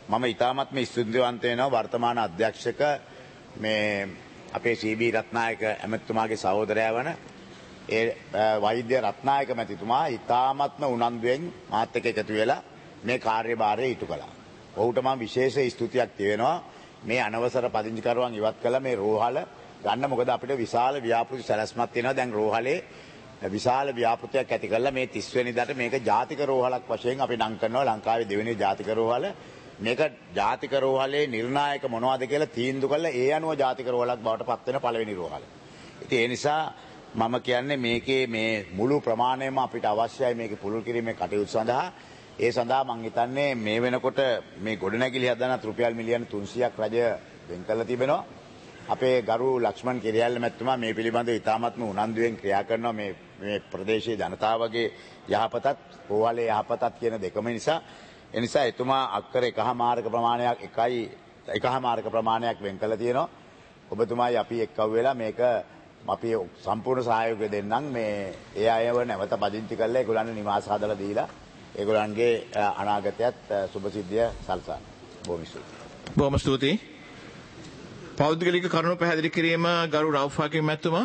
මම ඉතාමත්ම ස්තුතිවන්ත වෙනවා වර්තමාන අධ්‍යක්ෂක මේ අපේ සීබී රත්නායක ඇමතිතුමාගේ සහෝදරයා වන ඒ වෛද්‍ය රත්නායක මැතිතුමා ඉතාමත්ම උනන්දුවෙන් මාත් එක්ක එකතු වෙලා මේ කාර්යභාරය ඉටු කළා. ඔහුට මම විශේෂ ස්තුතියක් තියෙනවා මේ අනවසර පදිංචිකරුවන් ඉවත් කළ මේ රෝහල ගන්න. මොකද අපිට විශාල ව්‍යාපෘති සැලැස්මක් තියෙනවා. දැන් රෝහලේ විශාල ව්‍යාපෘතියක් ඇති කරලා මේ 30 වෙනිදාට මේක ජාතික රෝහලක් වශයෙන් අපි නම් කරනවා. ලංකාවේ දෙවෙනි ජාතික රෝහල. මේක ජාතික රෝහලේ නිර්ණායක මොනවද කියලා තීන්දුව කළා. ඒ අනුව ජාතික රෝහලක් බවට පත් වෙන පළවෙනි රෝහල. ඉතින් ඒ නිසා මම කියන්නේ මේකේ මේ මුළු ප්‍රමාණයම අපිට අවශ්‍යයි මේකේ පුළුල් කිරීමේ කටයුතු සඳහා. ඒ සඳහා මම හිතන්නේ මේ වෙනකොට මේ ගොඩනැගිලි හදනත් රුපියල් මිලියන 300ක් රජය වෙන් කරලා තිබෙනවා. අපේ ගරු ලක්ෂ්මන් කිරියල්ල මැතිතුමා මේ පිළිබඳව ඉතාමත්ම උනන්දුවෙන් ක්‍රියා කරනවා. මේ ප්‍රදේශයේ ජනතාවගේ යහපතත් රෝහලේ යහපතත් කියන දෙකම නිසා. ඒ නිසා එතුමා අක්කර 1.5 ප්‍රමාණයක් වෙන් කළා තියෙනවා. ඔබතුමායි අපි එක්කව වෙලා මේක අපි සම්පූර්ණ සහයෝගය දෙන්නම්. මේ ඒ අයව නැවත පදිංචි කරලා ඒගොල්ලන්ට නිවාස හදලා දීලා ඒගොල්ලන්ගේ අනාගතයත් සුබසිද්ධිය සලසන්න. බොහොම ස්තුතියි. පෞද්ගලික කරුණු පැහැදිලි කිරීම ගරු රවුෆ් හකීම් මැතිතුමා.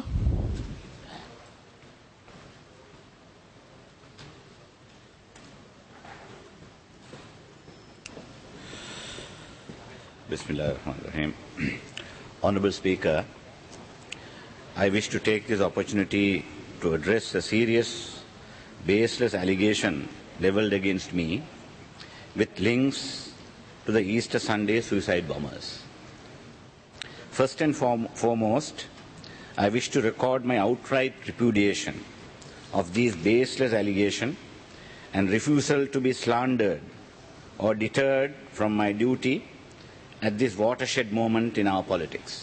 Bismillahirrahmanirrahim. Honorable Speaker, I wish to take this opportunity to address a serious, baseless allegation leveled against me with links to the Easter Sunday suicide bombers. First and foremost, I wish to record my outright repudiation of these baseless allegations and refusal to be slandered or deterred from my duty at this watershed moment in our politics.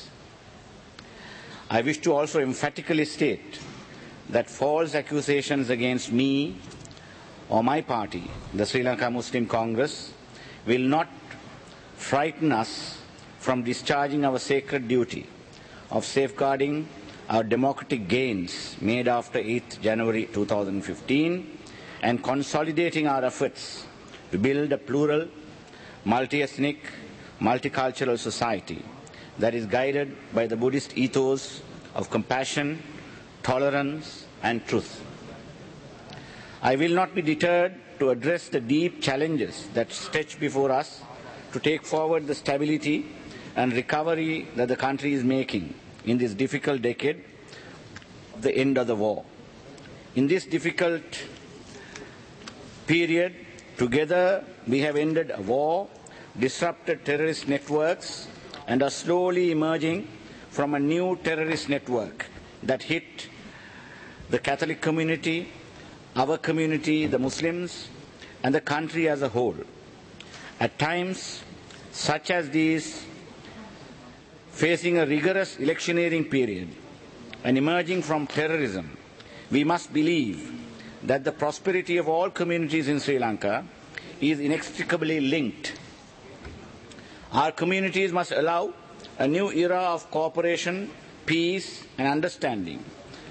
I wish to also emphatically state that false accusations against me or my party, the Sri Lanka Muslim Congress, will not frighten us from discharging our sacred duty of safeguarding our democratic gains made after 8th January 2015 and consolidating our efforts to build a plural, multi-ethnic, multicultural society that is guided by the Buddhist ethos of compassion, tolerance and truth. I will not be deterred to address the deep challenges that stretch before us to take forward the stability and recovery that the country is making in this difficult decade of the end of the war. In this difficult period, together we have ended a war, disrupted terrorist networks, and are slowly emerging from a new terrorist network that hit the Catholic community, our community, the Muslims, and the country as a whole. At times such as these, facing a rigorous electioneering period and emerging from terrorism, we must believe that the prosperity of all communities in Sri Lanka is inextricably linked. Our communities must allow a new era of cooperation, peace and understanding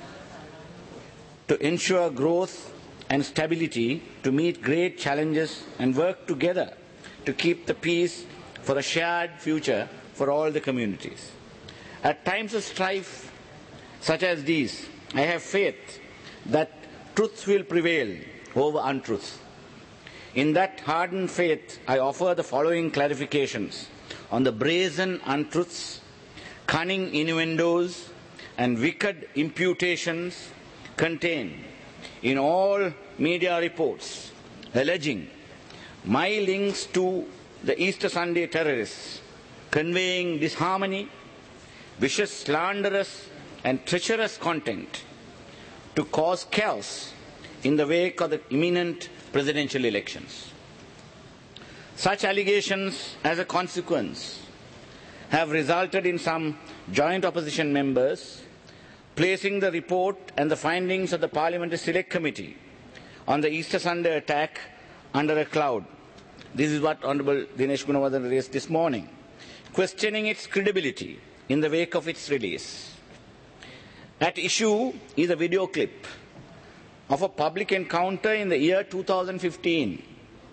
to ensure growth and stability, to meet great challenges and work together to keep the peace for a shared future for all the communities. At times of strife such as these, I have faith that truth will prevail over untruth. In that hardened faith, I offer the following clarifications on the brazen untruths, cunning innuendos, and wicked imputations contained in all media reports alleging my links to the Easter Sunday terrorists, conveying disharmony, vicious, slanderous, and treacherous content to cause chaos in the wake of the imminent presidential elections. Such allegations, as a consequence, have resulted in some joint opposition members placing the report and the findings of the Parliamentary Select Committee on the Easter Sunday attack under a cloud. This is what Honorable Dinesh Gunawardene raised this morning, questioning its credibility in the wake of its release. At issue is a video clip of a public encounter in the year 2015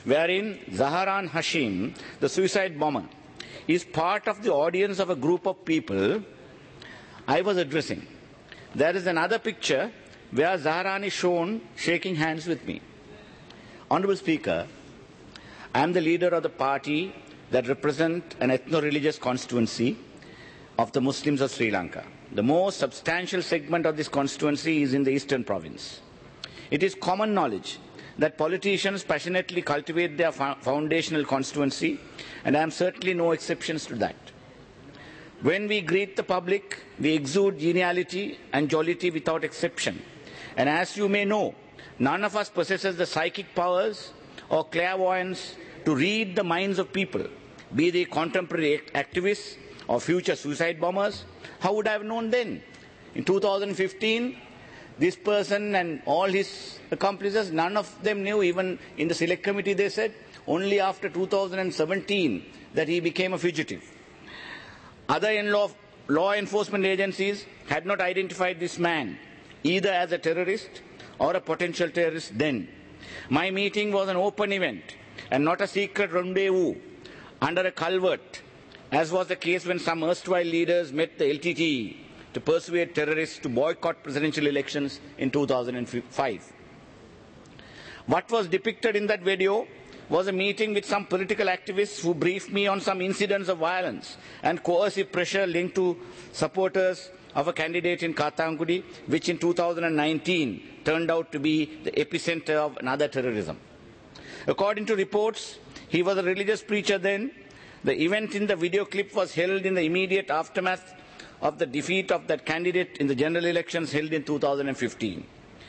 wherein Zaharan Hashim, the suicide bomber, is part of the audience of a group of people I was addressing. There is another picture where Zaharan is shown shaking hands with me. Honourable Speaker, I am the leader of the party that represents an ethno-religious constituency of the Muslims of Sri Lanka. The most substantial segment of this constituency is in the eastern province. It is common knowledge that politicians passionately cultivate their foundational constituency, and I am certainly no exceptions to that. When we greet the public, we exude geniality and jollity without exception. And as you may know, none of us possesses the psychic powers or clairvoyance to read the minds of people, be they contemporary activists or future suicide bombers. How would I have known then? In 2015, this person and all his accomplices, none of them knew. Even in the select committee they said only after 2017 that he became a fugitive. Other law enforcement agencies had not identified this man either as a terrorist or a potential terrorist then. My meeting was an open event and not a secret rendezvous under a culvert, as was the case when some erstwhile leaders met the LTTE to persuade terrorists to boycott presidential elections in 2005. What was depicted in that video was a meeting with some political activists who briefed me on some incidents of violence and coercive pressure linked to supporters of a candidate in Katangudi, which in 2019 turned out to be the epicenter of another terrorism. According to reports, he was a religious preacher then. The event in the video clip was held in the immediate aftermath of the defeat of that candidate in the general elections held in 2015.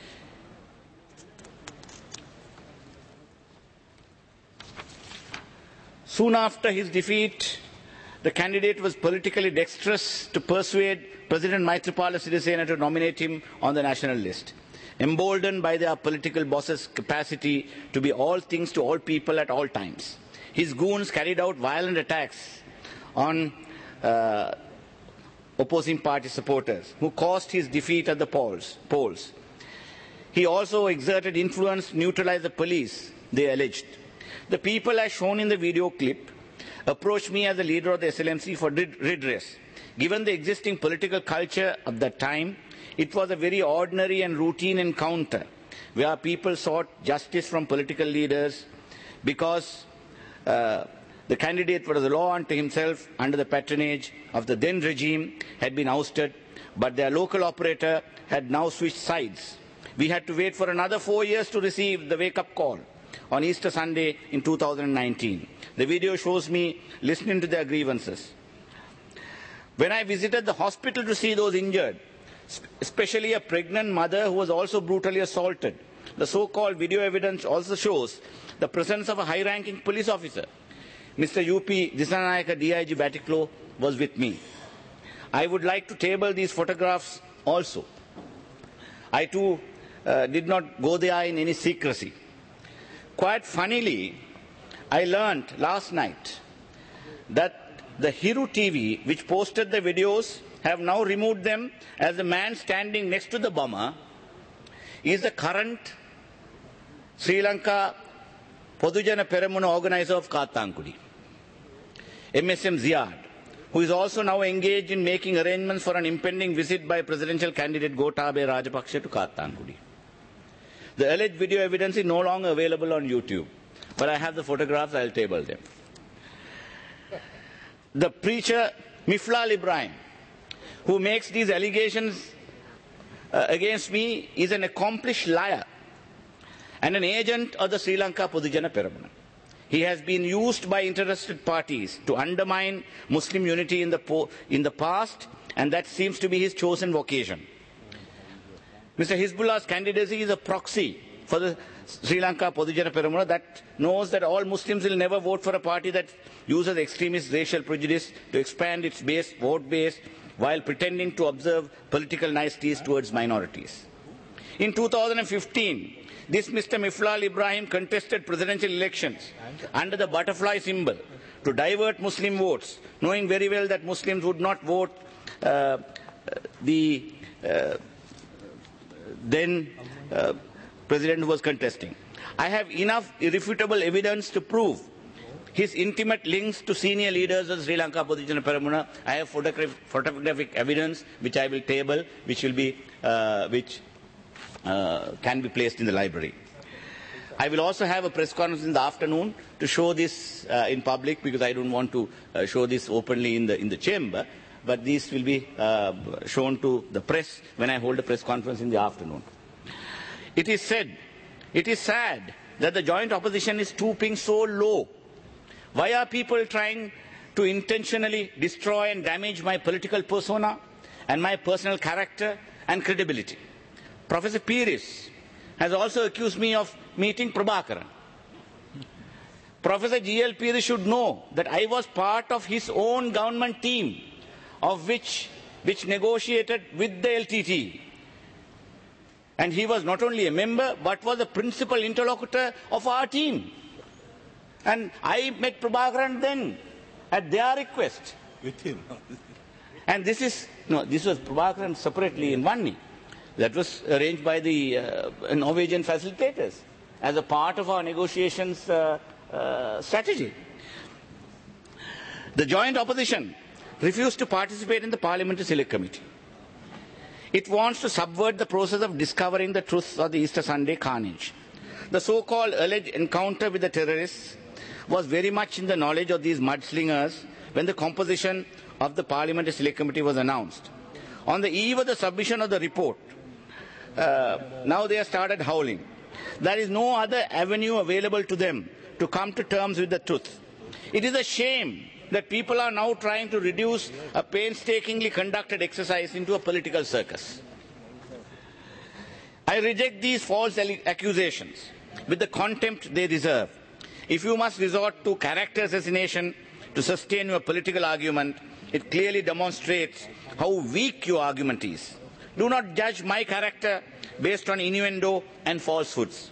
Soon after his defeat, the candidate was politically dexterous to persuade President Maithripala Sirisena to nominate him on the national list. Emboldened by their political bosses' capacity to be all things to all people at all times, his goons carried out violent attacks on opposing party supporters, who caused his defeat at the polls. He also exerted influence to neutralize the police, they alleged. The people, as shown in the video clip, approached me as the leader of the SLMC for redress. Given the existing political culture of that time, it was a very ordinary and routine encounter where people sought justice from political leaders because the candidate was a law unto himself under the patronage of the then regime had been ousted, but their local operator had now switched sides. We had to wait for another 4 years to receive the wake-up call on Easter Sunday in 2019. The video shows me listening to their grievances. When I visited the hospital to see those injured, especially a pregnant mother who was also brutally assaulted, the so-called video evidence also shows the presence of a high-ranking police officer. Mr. UP Disanayaka DIG Batiklo was with me. I would like to table these photographs also. I too did not go there in any secrecy. Quite funnily, I learned last night that the Hiru TV, which posted the videos, have now removed them, as the man standing next to the bomber is the current Sri Lanka Podujana Peramuna organizer of Katangudi, MSM Ziad, who is also now engaged in making arrangements for an impending visit by presidential candidate Gotabaya Rajapaksa to Katangudi. The alleged video evidence is no longer available on YouTube, but I have the photographs, I'll table them. The preacher Miflal Ibrahim, who makes these allegations against me, is an accomplished liar and an agent of the Sri Lanka Podujana Peramuna. He has been used by interested parties to undermine Muslim unity in the past, and that seems to be his chosen vocation. Mr. Hizbullah's candidacy is a proxy for the Sri Lanka Podujana Peramuna that knows that all Muslims will never vote for a party that uses extremist racial prejudice to expand its vote base while pretending to observe political niceties towards minorities. In 2015, this Mr. Miflal Ibrahim contested presidential elections under the butterfly symbol to divert Muslim votes, knowing very well that Muslims would not vote the then president who was contesting. I have enough irrefutable evidence to prove his intimate links to senior leaders of Sri Lanka Podujana Peramuna. I have photographic evidence which I will table, which will be can be placed in the library. I will also have a press conference in the afternoon to show this in public, because I don't want to show this openly in the chamber, but these will be shown to the press when I hold a press conference in the afternoon. It is sad that the joint opposition is stooping so low. Why are people trying to intentionally destroy and damage my political persona and my personal character and credibility? Professor Peiris has also accused me of meeting Prabhakaran. Professor G.L. Peiris should know that I was part of his own government team, of which negotiated with the LTT. And he was not only a member, but was the principal interlocutor of our team. And I met Prabhakaran then, at their request. With him. And this was Prabhakaran separately in Vanni. That was arranged by the Norwegian facilitators as a part of our negotiations strategy. The joint opposition refused to participate in the Parliamentary Select Committee. It wants to subvert the process of discovering the truth of the Easter Sunday carnage. The so-called alleged encounter with the terrorists was very much in the knowledge of these mudslingers when the composition of the Parliamentary Select Committee was announced. On the eve of the submission of the report, now they have started howling. There is no other avenue available to them to come to terms with the truth. It is a shame that people are now trying to reduce a painstakingly conducted exercise into a political circus. I reject these false accusations with the contempt they deserve. If you must resort to character assassination to sustain your political argument, it clearly demonstrates how weak your argument is. Do not judge my character based on innuendo and falsehoods.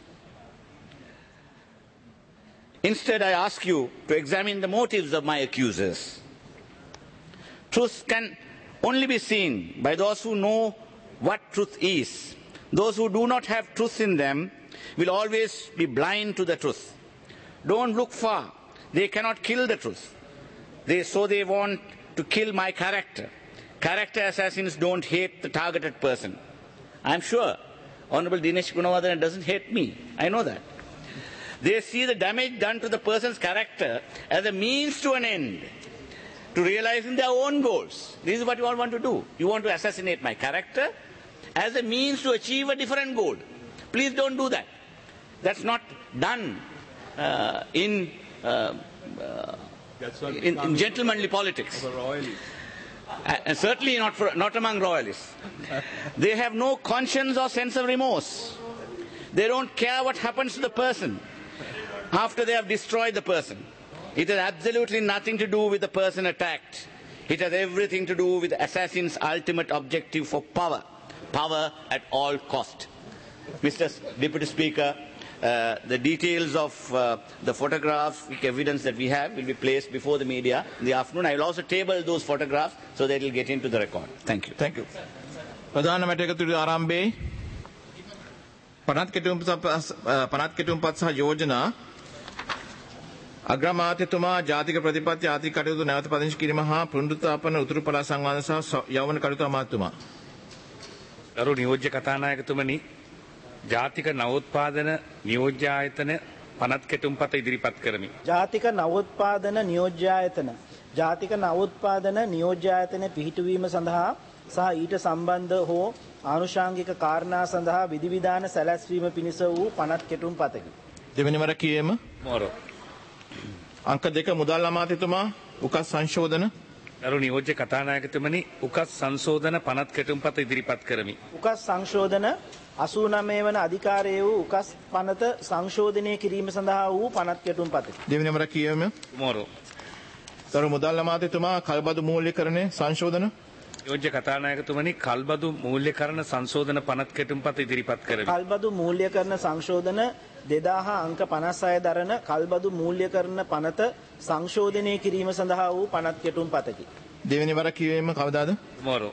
Instead, I ask you to examine the motives of my accusers. Truth can only be seen by those who know what truth is. Those who do not have truth in them will always be blind to the truth. Don't look far. They cannot kill the truth. So they want to kill my character. Character assassins don't hate the targeted person. I'm sure Honorable Dinesh Gunawardena doesn't hate me. I know that. They see the damage done to the person's character as a means to an end, to realizing their own goals. This is what you all want to do. You want to assassinate my character as a means to achieve a different goal. Please don't do that. That's not done in gentlemanly politics. And certainly not among royalists. They have no conscience or sense of remorse. They don't care what happens to the person after they have destroyed the person. It has absolutely nothing to do with the person attacked. It has everything to do with the assassin's ultimate objective for power. Power at all cost. Mr. Deputy Speaker, the details of the photographic evidence that we have will be placed before the media in the afternoon. I will also table those photographs so that it will get into the record. Thank you. Thank you. ප්‍රධාන මැටයකතුළු ආරම්භයේ පනත් කෙටුම්පත් සහ යෝජනා අග්‍රාමාත්‍යතුමා ජාතික ප්‍රතිපත්ති ආර්ථික කටයුතු නැවත පදිංචි කිරීම හා පුනරුත්ථාපන උතුරු පළාත් සංවාද සහ යෞවන කටයුතු අමාත්‍යතුමා. ගරු නියෝජ්‍ය කතානායකතුමනි, ජාතික නවෝත්පාදන නියෝජ්‍ය ආයතන පනත් කෙටුම්පත ඉදිරිපත් කරමි. ජාතික නවෝත්පාදන නියෝජ්‍ය ආයතන පිහිටුවීම සඳහා සහ ඊට සම්බන්ධ හෝ ආනුෂාංගික කාරණා සඳහා විධිවිධාන සැලැස්වීම පිණිස වූ පනත් කෙටුම්පතකි. දෙවෙනි වර කියීම මොරෝ අංක 2 මුදල් අමාත්‍යතුමා උකස් සංශෝධන. ගරු නියෝජ්‍ය කතානායකතුමනි, උකස් සංශෝධන පනත් කෙටුම්පත ඉදිරිපත් කරමි. උකස් සංශෝධන 89 වන අධිකාරයේ වූ උකස් පනත සංශෝධනය කිරීම සඳහා වූ පනත් කෙටුම්පතකි. දෙවෙනි වර කියීම මොරෝ ගරු මුදල් අමාත්‍යතුමා කල්බදු මූල්‍යකරණය සංශෝධන. නියෝජ්‍ය කතානායකතුමනි, කල්බදු මූල්‍යකරණ සංශෝධන පනත් කෙටුම්පත ඉදිරිපත් කරමි. කල්බදු මූල්‍යකරණ සංශෝධන 2000 අංක 56 දරන කල්බදු මූල්‍යකරණ පනත සංශෝධනය කිරීම සඳහා වූ පනත් කෙටුම්පතකි. දෙවෙනි වර කියවීම කවදාද? මොරෝ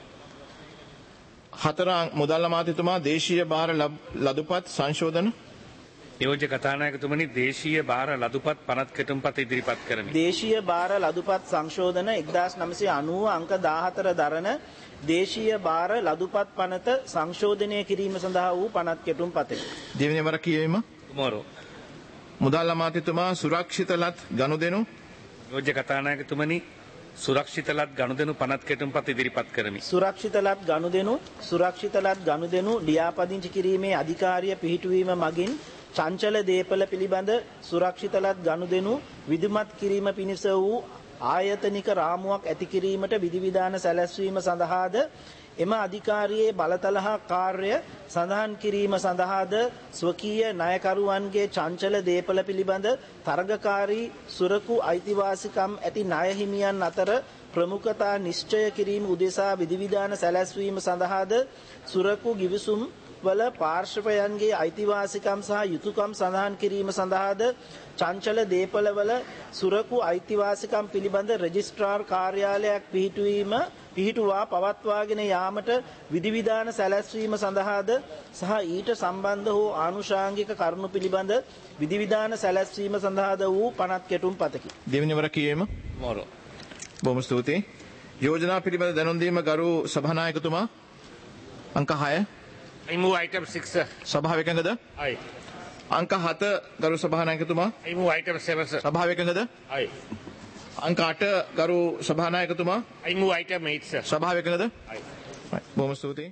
4 මුදල් අමාත්‍යතුමා දේශීය බාර ලදුපත් සංශෝධන. නියෝජ්‍ය කතානායකතුමනි දේශීය බාර ලදුපත් පනත් කෙටුම්පත ඉදිරිපත් කරමි. දේශීය බාර ලදුපත් සංශෝධන 1990 අංක 14 දරන දේශීය බාර ලදුපත් පනත සංශෝධනය කිරීම සඳහා වූ පනත් කෙටුම්පතයි. දෙවෙනි වර කියවීම tomorrow. මුදල් අමාත්‍යතුමා සුරක්ෂිත ලත් ගනුදෙනු නියෝජ්‍ය කතානායකතුමනි සුරක්ෂිත ලත් ගනුදෙනු පනත් කෙටුම්පත ඉදිරිපත් කරමි. සුරක්ෂිත ලත් ගනුදෙනු ලියාපදිංචි කිරීමේ අධිකාරිය පිහිටුවීම මගින් චංචල දේපල පිළිබඳ සුරක්ෂිත ලත් ගනුදෙනු විධිමත් කිරීම පිණිස වූ ආයතනික රාමුවක් ඇති කිරීමට විධිවිධාන සැලැස්වීම සඳහාද එම අධිකාරියේ බලතල හා කාර්ය සඳහන් කිරීම සඳහාද ස්වකීය ණයකරුවන්ගේ චංචල දේපල පිළිබඳ තරගකාරී සුරකු අයිතිවාසිකම් ඇති ණය හිමියන් අතර ප්‍රමුඛතා නිශ්චය කිරීම උදෙසා විධිවිධාන සැලැස්වීම සඳහාද සුරකු ගිවිසුම් වල පාර්ශවයන්ගේ අයිතිවාසිකම් සහ යුතුයකම් සඳහන් කිරීම සඳහාද චංචල දේපළවල සුරකු අයිතිවාසිකම් පිළිබඳ රෙජිස්ට්‍රාර් කාර්යාලයක් පිහිටුවා පවත්වාගෙන යාමට විධිවිධාන සැලැස්වීම සඳහාද සහ ඊට සම්බන්ධ හෝ ආනුෂාංගික කරුණු පිළිබඳ විධිවිධාන සැලැස්වීම සඳහාද වූ පනත් කෙටුම්පතකි. දෙවෙනි වර කියවීම tomorrow. බොහොම ස්තුතියි. යෝජනා පිළිබඳ දැනුම් දීම ගරු සභානායකතුමා අංක 6 I move item 6. සභාව එකඟද? Aye. අංක 7 ගරු සභානායකතුමා. I move item 7, sir. සභාව එකඟද? Aye. අංක 8 ගරු සභානායකතුමා. I move item 8, sir. සභාව එකඟද? Aye. බොහොම ස්තුතියි.